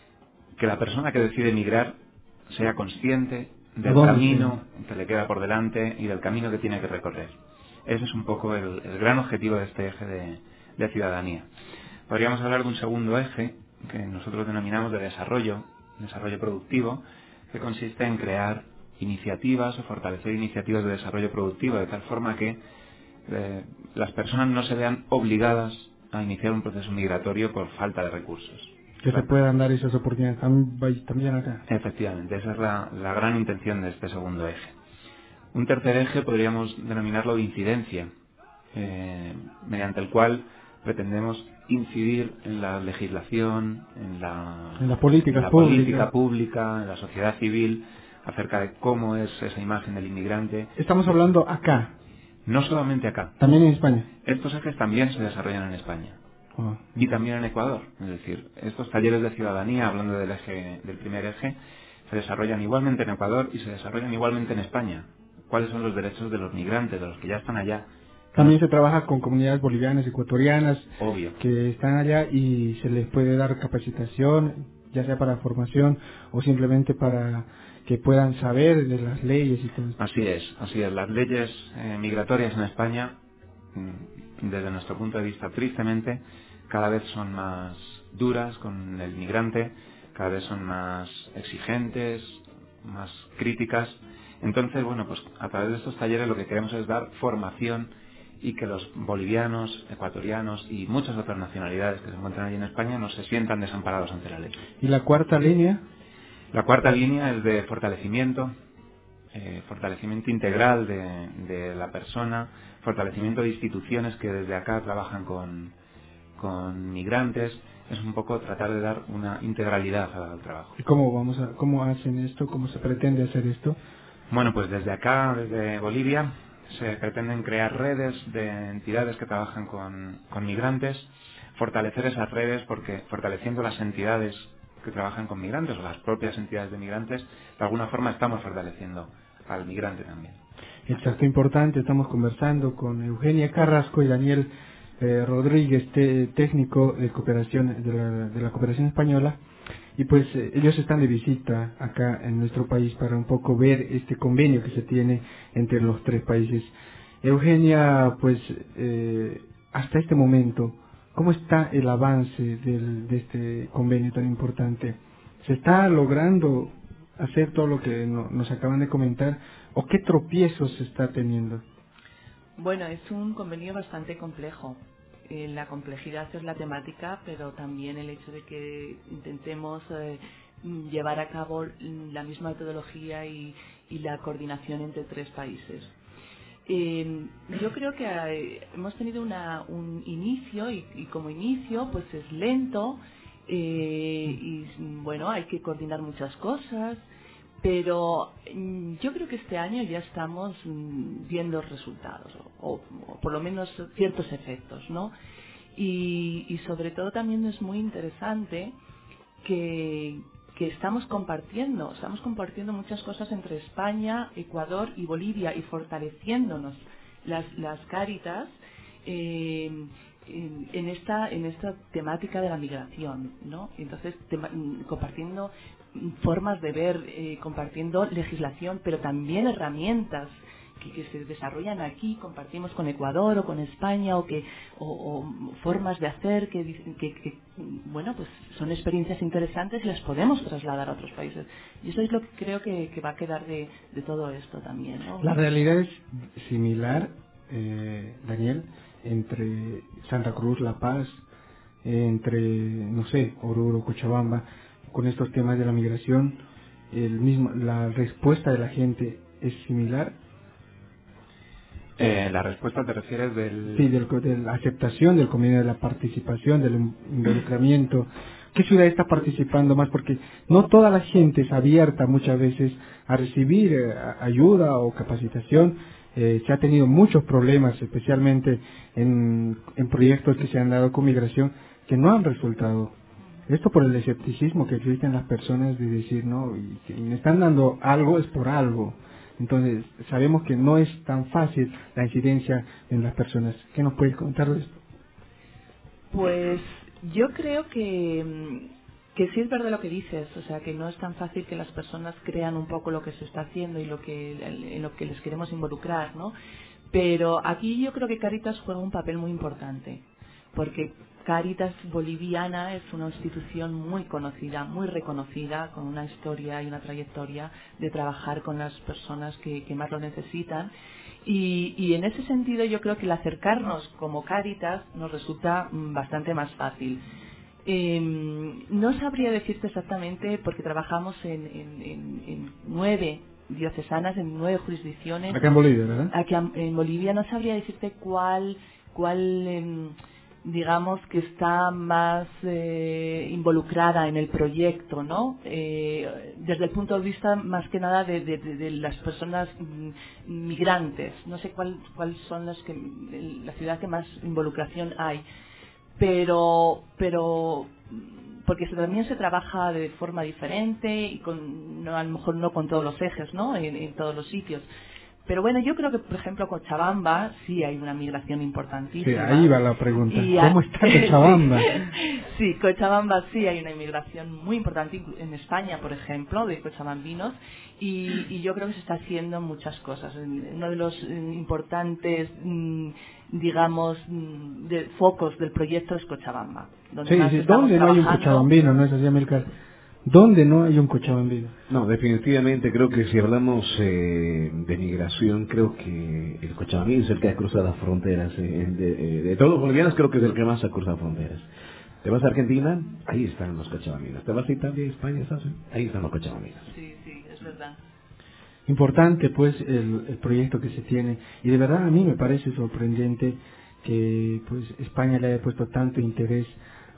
que la persona que decide emigrar sea consciente del camino que le queda por delante y del camino que tiene que recorrer. Ese es un poco el, el gran objetivo de este eje de, de ciudadanía. Podríamos hablar de un segundo eje que nosotros denominamos de desarrollo, desarrollo productivo, que consiste en crear iniciativas o fortalecer iniciativas de desarrollo productivo de tal forma que eh, las personas no se vean obligadas a iniciar un proceso migratorio por falta de recursos. Que se puedan dar esas oportunidades también acá. Efectivamente, esa es la, la gran intención de este segundo eje. Un tercer eje podríamos denominarlo de incidencia, eh, mediante el cual pretendemos incidir en la legislación, en la, en la política en la pública. política pública, en la sociedad civil, acerca de cómo es esa imagen del inmigrante. Estamos hablando acá. No solamente acá. También en España. Estos ejes también se desarrollan en España. Oh. Y también en Ecuador. Es decir, estos talleres de ciudadanía, hablando del eje, del primer eje, se desarrollan igualmente en Ecuador y se desarrollan igualmente en España. ¿Cuáles son los derechos de los migrantes, de los que ya están allá? También se trabaja con comunidades bolivianas, ecuatorianas, Obvio. que están allá y se les puede dar capacitación, ya sea para formación o simplemente para que puedan saber de las leyes y todo eso. Así es, así es. Las leyes eh, migratorias en España, desde nuestro punto de vista, tristemente, cada vez son más duras con el migrante, cada vez son más exigentes, más críticas. Entonces, bueno, pues a través de estos talleres lo que queremos es dar formación y que los bolivianos, ecuatorianos y muchas otras nacionalidades que se encuentran allí en España no se sientan desamparados ante la ley. ¿Y la cuarta línea? La cuarta línea es de fortalecimiento, eh, fortalecimiento integral de, de la persona, fortalecimiento de instituciones que desde acá trabajan con, con migrantes. Es un poco tratar de dar una integralidad al trabajo. ¿Y cómo vamos a, cómo hacen esto? ¿Cómo se pretende hacer esto? Bueno, pues desde acá, desde Bolivia, se pretenden crear redes de entidades que trabajan con, con migrantes, fortalecer esas redes porque fortaleciendo las entidades que trabajan con migrantes o las propias entidades de migrantes, de alguna forma estamos fortaleciendo al migrante también. Exacto, importante. Estamos conversando con Eugenia Carrasco y Daniel eh, Rodríguez, te, técnico de cooperación de la, de la cooperación española. Y pues eh, ellos están de visita acá en nuestro país para un poco ver este convenio que se tiene entre los tres países. Eugenia, pues eh, hasta este momento, ¿cómo está el avance del, de este convenio tan importante? ¿Se está logrando hacer todo lo que no, nos acaban de comentar? ¿O qué tropiezos se está teniendo? Bueno, es un convenio bastante complejo. Eh, la complejidad es la temática, pero también el hecho de que intentemos eh, llevar a cabo la misma metodología y, y la coordinación entre tres países. Eh, yo creo que eh, hemos tenido una, un inicio y, y como inicio pues es lento eh, y bueno, hay que coordinar muchas cosas, pero mm, yo creo que este año ya estamos mm, viendo resultados o, o por lo menos ciertos efectos, ¿no? Y, y sobre todo también es muy interesante que, que estamos compartiendo, estamos compartiendo muchas cosas entre España, Ecuador y Bolivia y fortaleciéndonos las, las Cáritas eh, en, en esta en esta temática de la migración, ¿no? Entonces tema, compartiendo formas de ver, eh, compartiendo legislación, pero también herramientas que, que se desarrollan aquí, compartimos con Ecuador o con España, o que o, o formas de hacer que, que, que, bueno, pues son experiencias interesantes y las podemos trasladar a otros países. Y eso es lo que creo que, que va a quedar de, de todo esto también, ¿no? La realidad es similar, eh, Daniel, entre Santa Cruz, La Paz, entre, no sé, Oruro, Cochabamba, con estos temas de la migración. El mismo, la respuesta de la gente es similar. Eh, la respuesta te refieres del... Sí, del, de la aceptación del convenio, de la participación, del involucramiento. ¿Qué ciudad está participando más? Porque no toda la gente es abierta muchas veces a recibir eh, ayuda o capacitación. Eh, se ha tenido muchos problemas, especialmente en, en proyectos que se han dado con migración, que no han resultado. Esto por el escepticismo que existe en las personas de decir, no, y que me están dando algo, es por algo. Entonces, sabemos que no es tan fácil la incidencia en las personas. ¿Qué nos puedes contar de esto? Pues yo creo que, que sí es verdad lo que dices, o sea, que no es tan fácil que las personas crean un poco lo que se está haciendo y lo que, en lo que les queremos involucrar, ¿no? Pero aquí yo creo que Cáritas juega un papel muy importante, porque Cáritas Boliviana es una institución muy conocida, muy reconocida, con una historia y una trayectoria de trabajar con las personas que, que más lo necesitan. Y, y en ese sentido yo creo que el acercarnos como Cáritas nos resulta bastante más fácil. Eh, no sabría decirte exactamente, porque trabajamos en, en, en, en nueve diocesanas, en nueve jurisdicciones. Acá en Bolivia, ¿verdad? Aquí en Bolivia no sabría decirte cuál... cuál eh, digamos que está más eh, involucrada en el proyecto, ¿no? Eh, desde el punto de vista más que nada de, de, de las personas migrantes. No sé cuál, cuáles son las que, la ciudad que más involucración hay, pero, pero porque también se trabaja de forma diferente y con, no, a lo mejor no con todos los ejes, ¿no? En, en todos los sitios. Pero bueno, yo creo que, por ejemplo, Cochabamba sí hay una migración importantísima. Sí, ahí va la pregunta. Y ¿Cómo está Cochabamba? Sí, Cochabamba sí hay una inmigración muy importante en España, por ejemplo, de cochabambinos, y, y yo creo que se está haciendo muchas cosas. Uno de los importantes, digamos, de focos del proyecto es Cochabamba. Donde sí, más sí. estamos ¿Dónde no hay un trabajando. cochabambino? ¿No es así, Amílcar? ¿Dónde no hay un cochabambino? No, definitivamente creo que si hablamos eh, de migración, creo que el cochabambino es el que ha cruzado las fronteras. Eh, de, de, de todos los bolivianos creo que es el que más ha cruzado fronteras. Te vas a Argentina, ahí están los cochabambinos. Te vas a Italia, España, ¿sabes? Ahí están los cochabambinos. Sí, sí, es verdad. Importante pues el, el proyecto que se tiene, y de verdad a mí me parece sorprendente que pues España le haya puesto tanto interés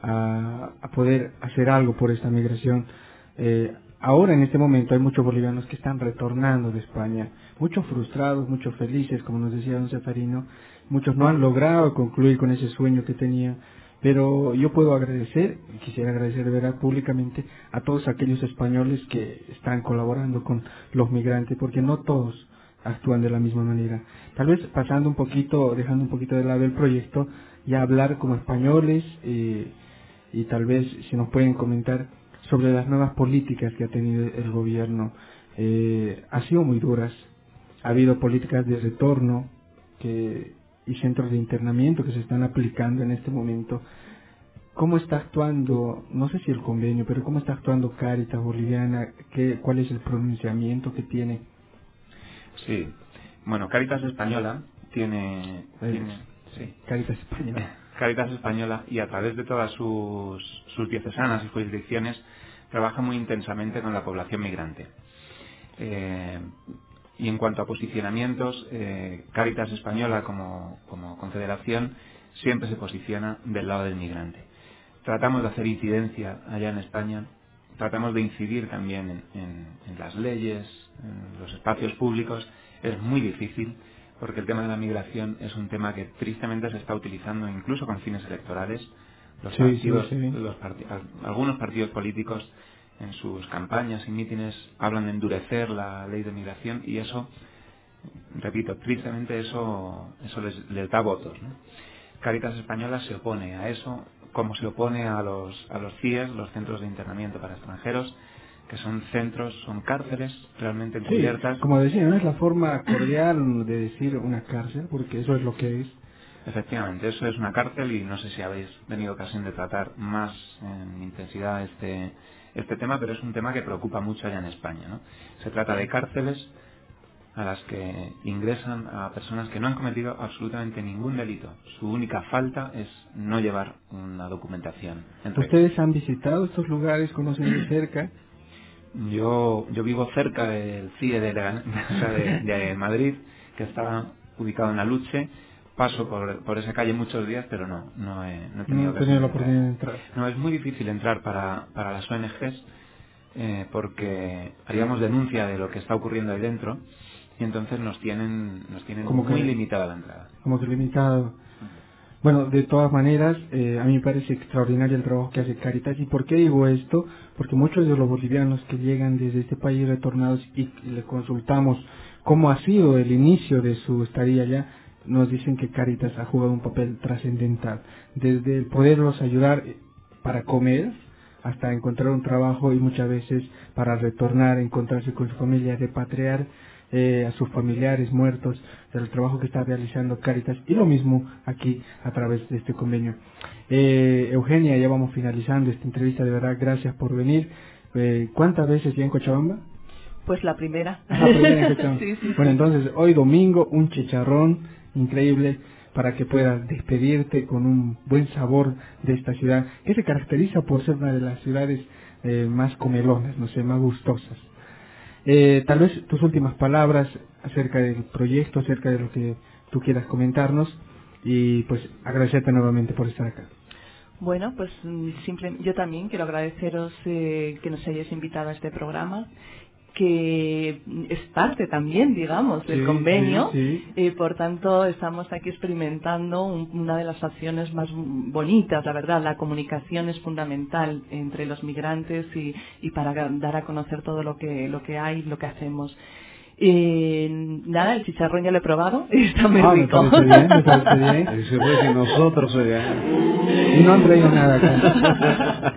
a, a poder hacer algo por esta migración. Eh, ahora en este momento hay muchos bolivianos que están retornando de España, muchos frustrados, muchos felices, como nos decía don Ceferino, muchos no han logrado concluir con ese sueño que tenían, pero yo puedo agradecer, quisiera agradecer de verdad públicamente a todos aquellos españoles que están colaborando con los migrantes, porque no todos actúan de la misma manera. Tal vez pasando un poquito, dejando un poquito de lado el proyecto, ya hablar como españoles, eh, y tal vez si nos pueden comentar sobre las nuevas políticas que ha tenido el gobierno. Eh, ha sido muy duras, ha habido políticas de retorno que, y centros de internamiento que se están aplicando en este momento. ¿Cómo está actuando, no sé si el convenio, pero cómo está actuando Cáritas Boliviana? ¿Qué, ¿Cuál es el pronunciamiento que tiene? Sí, bueno, Cáritas Española tiene... tiene sí. Cáritas Española. Cáritas Española, y a través de todas sus, sus diocesanas y jurisdicciones, trabaja muy intensamente con la población migrante. Eh, y en cuanto a posicionamientos, eh, Cáritas Española como, como confederación siempre se posiciona del lado del migrante. Tratamos de hacer incidencia allá en España, tratamos de incidir también en, en, en las leyes, en los espacios públicos. Es muy difícil, porque el tema de la migración es un tema que tristemente se está utilizando incluso con fines electorales. Los sí, partidos, sí, sí. Los part algunos partidos políticos en sus campañas y mítines hablan de endurecer la ley de migración, y eso, repito, tristemente eso, eso les, les da votos, ¿no? Cáritas Española se opone a eso, como se opone a los, a los C I E S, los Centros de Internamiento para Extranjeros, que son centros, son cárceles realmente encubiertas. Sí, como decía, no es la forma cordial de decir una cárcel, porque eso es lo que es. Efectivamente, eso es una cárcel, y no sé si habéis tenido ocasión de tratar más en intensidad este, este tema, pero es un tema que preocupa mucho allá en España, ¿no? Se trata de cárceles a las que ingresan a personas que no han cometido absolutamente ningún delito. Su única falta es no llevar una documentación. ¿Ustedes han visitado estos lugares, conocen de cerca? Yo yo vivo cerca del C I E de, Legan, o sea, de, de Madrid, que está ubicado en La Luche. Paso por, por esa calle muchos días, pero no, no he, no he tenido, no he tenido la oportunidad de entrar. No, es muy difícil entrar para, para las O N Ges, eh, porque haríamos denuncia de lo que está ocurriendo ahí dentro, y entonces nos tienen, nos tienen como muy que, limitada la entrada. Como que limitado. Bueno, de todas maneras, eh, a mí me parece extraordinario el trabajo que hace Cáritas. ¿Y por qué digo esto? Porque muchos de los bolivianos que llegan desde este país retornados y, y le consultamos cómo ha sido el inicio de su estadía allá, nos dicen que Cáritas ha jugado un papel trascendental, desde el poderlos ayudar para comer hasta encontrar un trabajo, y muchas veces para retornar, encontrarse con su familia, repatriar eh, a sus familiares muertos, del trabajo que está realizando Cáritas, y lo mismo aquí a través de este convenio. Eh, Eugenia, ya vamos finalizando esta entrevista, de verdad, gracias por venir. Eh, ¿Cuántas veces ya en Cochabamba? Pues la primera. Ah, la primera en Cochabamba. Sí, sí, bueno, sí. entonces hoy domingo un chicharrón increíble para que puedas despedirte con un buen sabor de esta ciudad, que se caracteriza por ser una de las ciudades eh, más comelonas, no sé, más gustosas. Eh, tal vez tus últimas palabras acerca del proyecto, acerca de lo que tú quieras comentarnos, y pues agradecerte nuevamente por estar acá. Bueno, pues simple, yo también quiero agradeceros eh, que nos hayáis invitado a este programa, que es parte también, digamos, del sí, convenio, sí, sí. y por tanto estamos aquí experimentando un, una de las acciones más bonitas, la verdad. La comunicación es fundamental entre los migrantes y, y para dar a conocer todo lo que, lo que hay, lo que hacemos. Y nada, el chicharrón ya lo he probado y está muy ah, rico. Me parece bien, me parece bien. Y se fue sin nosotros ya. Y no han traído nada acá.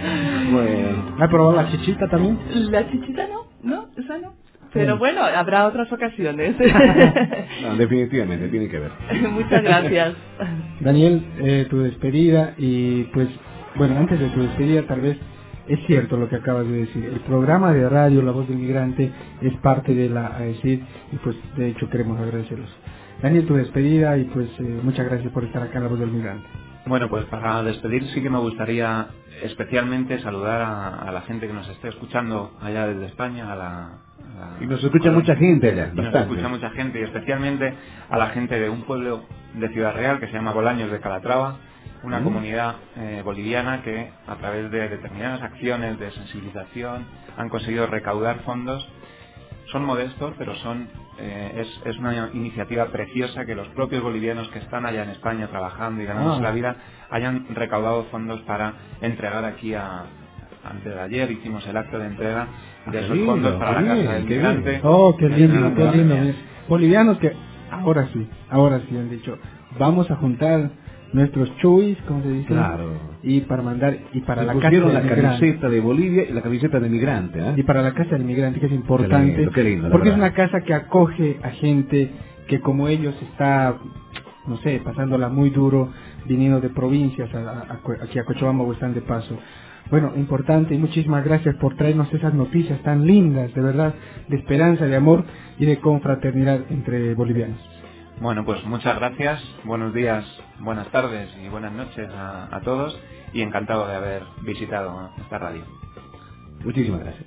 Bueno. ¿Has probado la chichita también? La chichita no, no, esa no. Pero bueno, habrá otras ocasiones. No, definitivamente, tiene que ver. Muchas gracias. Daniel, eh, tu despedida y pues, bueno, antes de tu despedida tal vez es cierto lo que acabas de decir. El programa de radio La Voz del Migrante es parte de la A E C I D y pues de hecho queremos agradecerlos. Daniel, tu despedida y pues eh, muchas gracias por estar acá en La Voz del Migrante. Bueno, pues para despedir sí que me gustaría especialmente saludar a, a la gente que nos esté escuchando allá desde España, a la... a la y nos escucha mucha gente allá, y nos escucha mucha gente, y especialmente a la gente de un pueblo de Ciudad Real que se llama Bolaños de Calatrava, una mm. comunidad eh, boliviana que a través de determinadas acciones de sensibilización han conseguido recaudar fondos. Son modestos, pero son eh, es, es una iniciativa preciosa que los propios bolivianos que están allá en España trabajando y ganándose ah. la vida hayan recaudado fondos para entregar aquí a... Antes de ayer hicimos el acto de entrega de esos lindo, fondos para la Casa del Migrante. Oh, qué lindo, qué lindo. Bolivianos que ahora sí, ahora sí han dicho, vamos a juntar nuestros chuis, como se dice, claro, y para mandar y para se la casa del la migrante. camiseta de Bolivia y la camiseta de migrante, ¿eh? Y para la casa del migrante, que es importante, qué lindo, qué lindo, porque verdad. Es una casa que acoge a gente que como ellos está, no sé, pasándola muy duro, viniendo de provincias a, a, a, aquí a Cochabamba o están de paso. Bueno, importante, y muchísimas gracias por traernos esas noticias tan lindas, de verdad, de esperanza, de amor y de confraternidad entre bolivianos. Bueno, pues muchas gracias, buenos días, buenas tardes y buenas noches a, a todos, y encantado de haber visitado esta radio. Muchísimas gracias.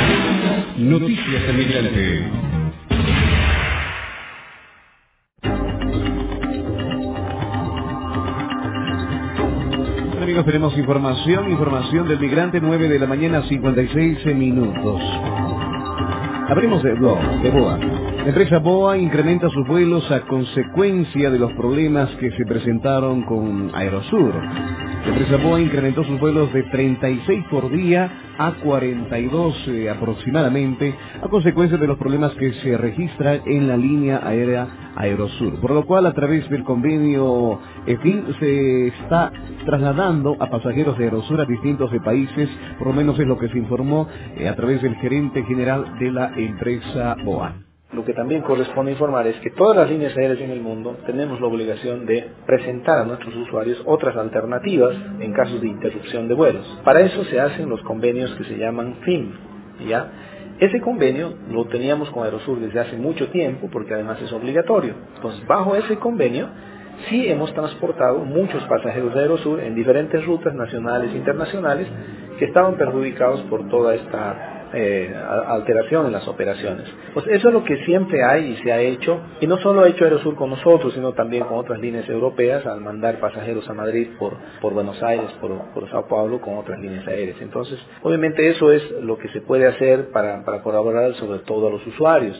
Noticias del Migrante. Amigos, tenemos información, información del migrante, nueve de la mañana, cincuenta y seis minutos. Abrimos de, no, de BOA. La empresa BOA incrementa sus vuelos a consecuencia de los problemas que se presentaron con Aerosur. La empresa BOA incrementó sus vuelos de treinta y seis por día a cuarenta y dos eh, aproximadamente, a consecuencia de los problemas que se registran en la línea aérea Aerosur. Por lo cual, a través del convenio E F I se está trasladando a pasajeros de Aerosur a distintos de países, por lo menos es lo que se informó eh, a través del gerente general de la empresa BOA. Lo que también corresponde informar es que todas las líneas aéreas en el mundo tenemos la obligación de presentar a nuestros usuarios otras alternativas en casos de interrupción de vuelos. Para eso se hacen los convenios que se llaman F I M, ¿ya? Ese convenio lo teníamos con Aerosur desde hace mucho tiempo porque además es obligatorio. Entonces, bajo ese convenio sí hemos transportado muchos pasajeros de Aerosur en diferentes rutas nacionales e internacionales que estaban perjudicados por toda esta Eh, alteración en las operaciones. Pues eso es lo que siempre hay y se ha hecho, y no solo ha hecho Aerosur con nosotros, sino también con otras líneas europeas al mandar pasajeros a Madrid por, por Buenos Aires, por, por Sao Paulo, con otras líneas aéreas. Entonces, obviamente eso es lo que se puede hacer para, para colaborar sobre todo a los usuarios.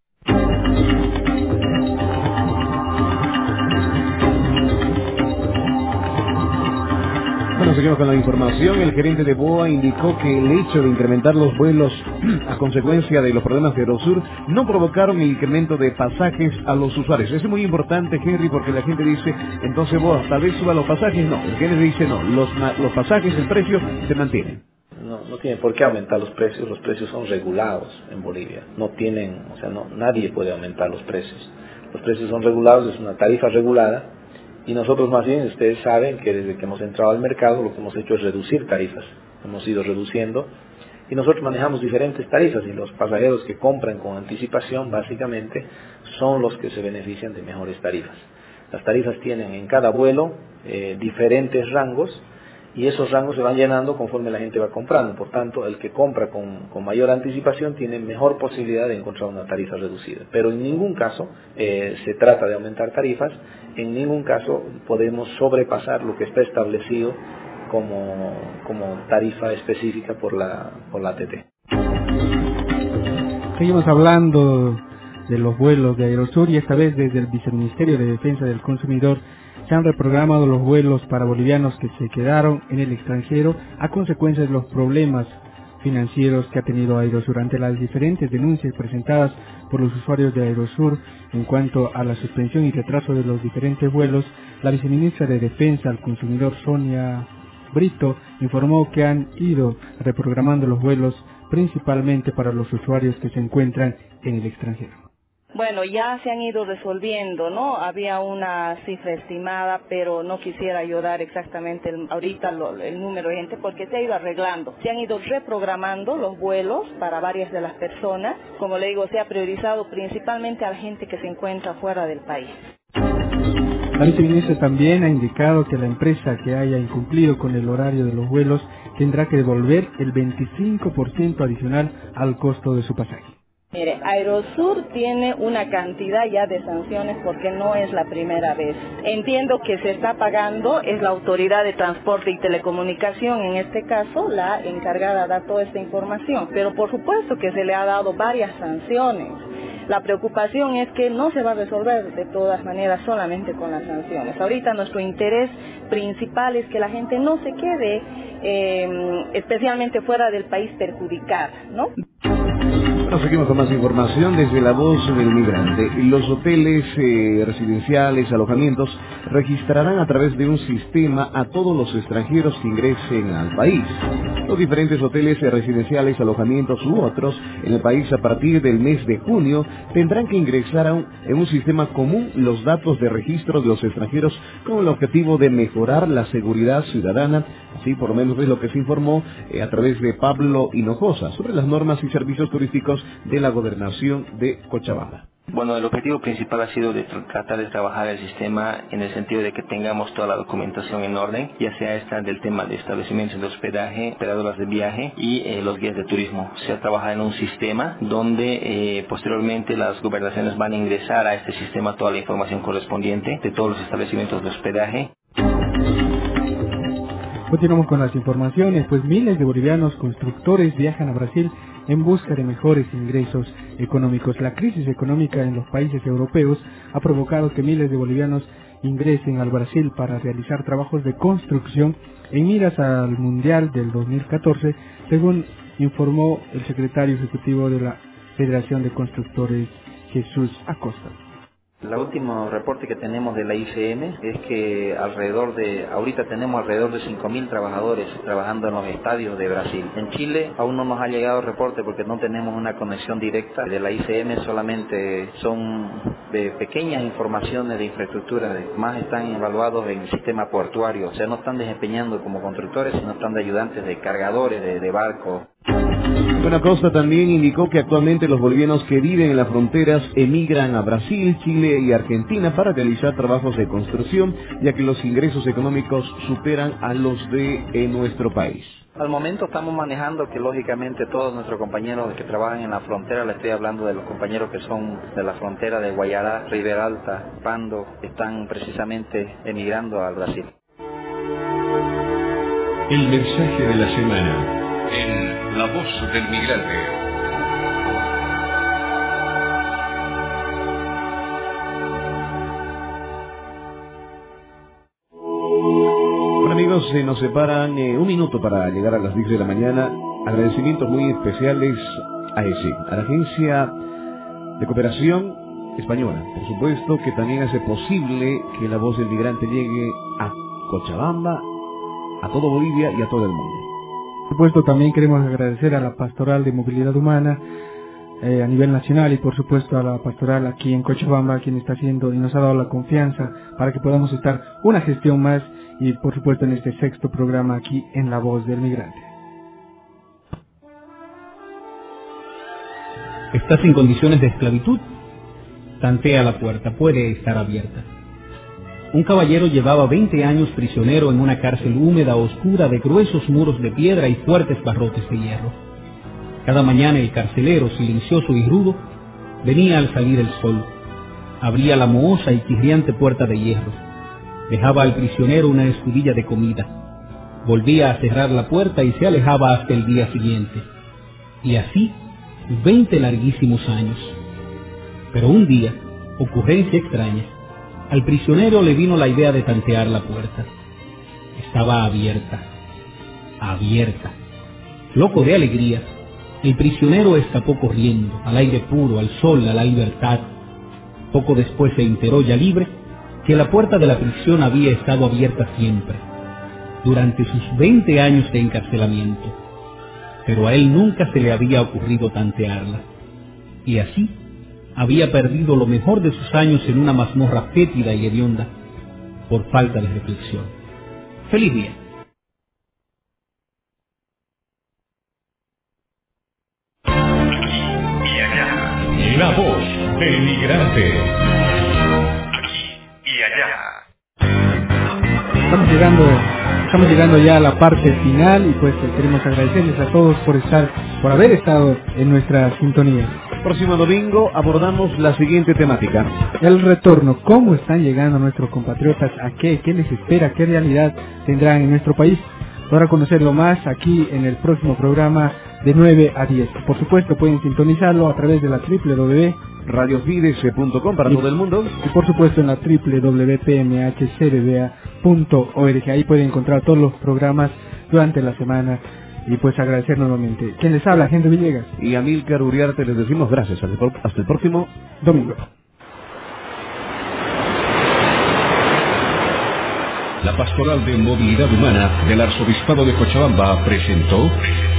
Bueno, seguimos con la información. El gerente de BOA indicó que el hecho de incrementar los vuelos a consecuencia de los problemas de Aerosur no provocaron el incremento de pasajes a los usuarios. Eso es muy importante, Henry, porque la gente dice, entonces BOA tal vez suba los pasajes. No, el gerente dice no, los, los pasajes, el precio se mantienen. No, no tiene por qué aumentar los precios, los precios son regulados en Bolivia. No tienen, o sea, no, nadie puede aumentar los precios. Los precios son regulados, es una tarifa regulada. Y nosotros más bien, ustedes saben que desde que hemos entrado al mercado lo que hemos hecho es reducir tarifas. Hemos ido reduciendo y nosotros manejamos diferentes tarifas y los pasajeros que compran con anticipación básicamente son los que se benefician de mejores tarifas. Las tarifas tienen en cada vuelo eh, diferentes rangos y esos rangos se van llenando conforme la gente va comprando. Por tanto, el que compra con, con mayor anticipación tiene mejor posibilidad de encontrar una tarifa reducida. Pero en ningún caso eh, se trata de aumentar tarifas, en ningún caso podemos sobrepasar lo que está establecido como, como tarifa específica por la, por la A T T. Seguimos hablando de los vuelos de Aerosur y esta vez desde el Viceministerio de Defensa del Consumidor se han reprogramado los vuelos para bolivianos que se quedaron en el extranjero a consecuencia de los problemas financieros que ha tenido Aerosur. Ante las diferentes denuncias presentadas por los usuarios de Aerosur en cuanto a la suspensión y retraso de los diferentes vuelos, la viceministra de Defensa al Consumidor, Sonia Brito, informó que han ido reprogramando los vuelos principalmente para los usuarios que se encuentran en el extranjero. Bueno, ya se han ido resolviendo, ¿no? Había una cifra estimada, pero no quisiera yo dar exactamente el, ahorita lo, el número de gente porque se ha ido arreglando. Se han ido reprogramando los vuelos para varias de las personas. Como le digo, se ha priorizado principalmente a la gente que se encuentra fuera del país. La viceministra también ha indicado que la empresa que haya incumplido con el horario de los vuelos tendrá que devolver el veinticinco por ciento adicional al costo de su pasaje. Mire, Aerosur tiene una cantidad ya de sanciones porque no es la primera vez. Entiendo que se está pagando, es la Autoridad de Transporte y Telecomunicación, en este caso, la encargada de dar toda esta información. Pero por supuesto que se le ha dado varias sanciones. La preocupación es que no se va a resolver de todas maneras solamente con las sanciones. Ahorita nuestro interés principal es que la gente no se quede, eh, especialmente fuera del país, perjudicada, ¿no? Bueno, seguimos con más información desde La Voz del Migrante. Los hoteles eh, residenciales, alojamientos, registrarán a través de un sistema a todos los extranjeros que ingresen al país. Los diferentes hoteles eh, residenciales, alojamientos u otros en el país a partir del mes de junio tendrán que ingresar a un, en un sistema común los datos de registro de los extranjeros con el objetivo de mejorar la seguridad ciudadana. Así por lo menos es lo que se informó eh, a través de Pablo Hinojosa sobre las normas y servicios turísticos de la Gobernación de Cochabamba. Bueno, el objetivo principal ha sido de tratar de trabajar el sistema en el sentido de que tengamos toda la documentación en orden, ya sea esta del tema de establecimientos de hospedaje, operadoras de viaje y eh, los guías de turismo. Se ha trabajado en un sistema donde eh, posteriormente las gobernaciones van a ingresar a este sistema toda la información correspondiente de todos los establecimientos de hospedaje. Continuamos con las informaciones, pues miles de bolivianos constructores viajan a Brasil en busca de mejores ingresos económicos. La crisis económica en los países europeos ha provocado que miles de bolivianos ingresen al Brasil para realizar trabajos de construcción en miras al Mundial del dos mil catorce, según informó el secretario ejecutivo de la Federación de Constructores, Jesús Acosta. El último reporte que tenemos de la I C M es que alrededor de, ahorita tenemos alrededor de cinco mil trabajadores trabajando en los estadios de Brasil. En Chile aún no nos ha llegado el reporte porque no tenemos una conexión directa de la I C M, solamente son de pequeñas informaciones de infraestructura, más están evaluados en el sistema portuario, o sea, no están desempeñando como constructores, sino están de ayudantes de cargadores, de, de barcos. Bueno, Acosta también indicó que actualmente los bolivianos que viven en las fronteras emigran a Brasil, Chile y Argentina para realizar trabajos de construcción, ya que los ingresos económicos superan a los de eh, nuestro país. Al momento estamos manejando que lógicamente todos nuestros compañeros que trabajan en la frontera, le estoy hablando de los compañeros que son de la frontera de Guayará, Ribera Alta, Pando, están precisamente emigrando al Brasil. El mensaje de la semana en La Voz del Migrante. Bueno amigos, eh, nos separan eh, un minuto para llegar a las diez de la mañana. Agradecimientos muy especiales a E S E, a la Agencia de Cooperación Española, por supuesto, que también hace posible que La Voz del Migrante llegue a Cochabamba, a todo Bolivia y a todo el mundo. Por supuesto, también queremos agradecer a la Pastoral de Movilidad Humana eh, a nivel nacional y por supuesto a la Pastoral aquí en Cochabamba, quien está haciendo y nos ha dado la confianza para que podamos estar una gestión más y por supuesto en este sexto programa aquí en La Voz del Migrante. ¿Estás en condiciones de esclavitud? Tantea la puerta, puede estar abierta. Un caballero llevaba veinte años prisionero en una cárcel húmeda, oscura, de gruesos muros de piedra y fuertes barrotes de hierro. Cada mañana el carcelero, silencioso y rudo, venía al salir el sol, abría la mohosa y chirriante puerta de hierro, dejaba al prisionero una escudilla de comida, volvía a cerrar la puerta y se alejaba hasta el día siguiente. Y así, veinte larguísimos años. Pero un día, ocurrencia extraña, al prisionero le vino la idea de tantear la puerta. Estaba abierta, abierta. Loco de alegría, el prisionero escapó corriendo, al aire puro, al sol, a la libertad. Poco después se enteró, ya libre, que la puerta de la prisión había estado abierta siempre, durante sus veinte años de encarcelamiento. Pero a él nunca se le había ocurrido tantearla. Y así, había perdido lo mejor de sus años en una mazmorra fétida y hedionda por falta de reflexión. ¡Feliz día! Y allá, la voz del migrante. Aquí y allá. Estamos llegando, estamos llegando ya a la parte final y pues queremos agradecerles a todos por estar, por haber estado en nuestra sintonía. Próximo domingo abordamos la siguiente temática. El retorno. ¿Cómo están llegando nuestros compatriotas? ¿A qué? ¿Qué les espera? ¿Qué realidad tendrán en nuestro país? Podrá conocerlo más aquí en el próximo programa de nueve a diez. Por supuesto, pueden sintonizarlo a través de la doble u doble u doble u punto radio fides punto com para y, todo el mundo. Y por supuesto en la doble u doble u doble u punto p m h c r b a punto org. Ahí pueden encontrar todos los programas durante la semana. Y pues agradecer nuevamente. ¿Quién les habla? Henry Villegas. Y Amílcar Uriarte, les decimos gracias. Hasta el próximo domingo. La Pastoral de Movilidad Humana del Arzobispado de Cochabamba presentó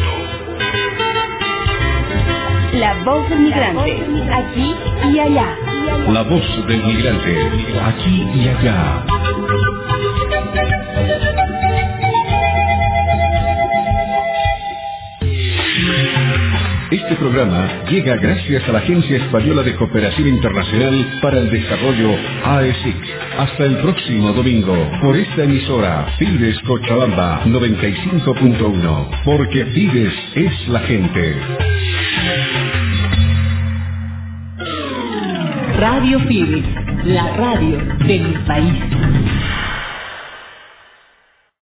La Voz del Migrante, aquí y allá. La Voz del Migrante, aquí y allá. Este programa llega gracias a la Agencia Española de Cooperación Internacional para el Desarrollo, A E S I C. Hasta el próximo domingo, por esta emisora, Fides Cochabamba noventa y cinco punto uno, porque Fides es la gente. Radio Fides, la radio de mi país.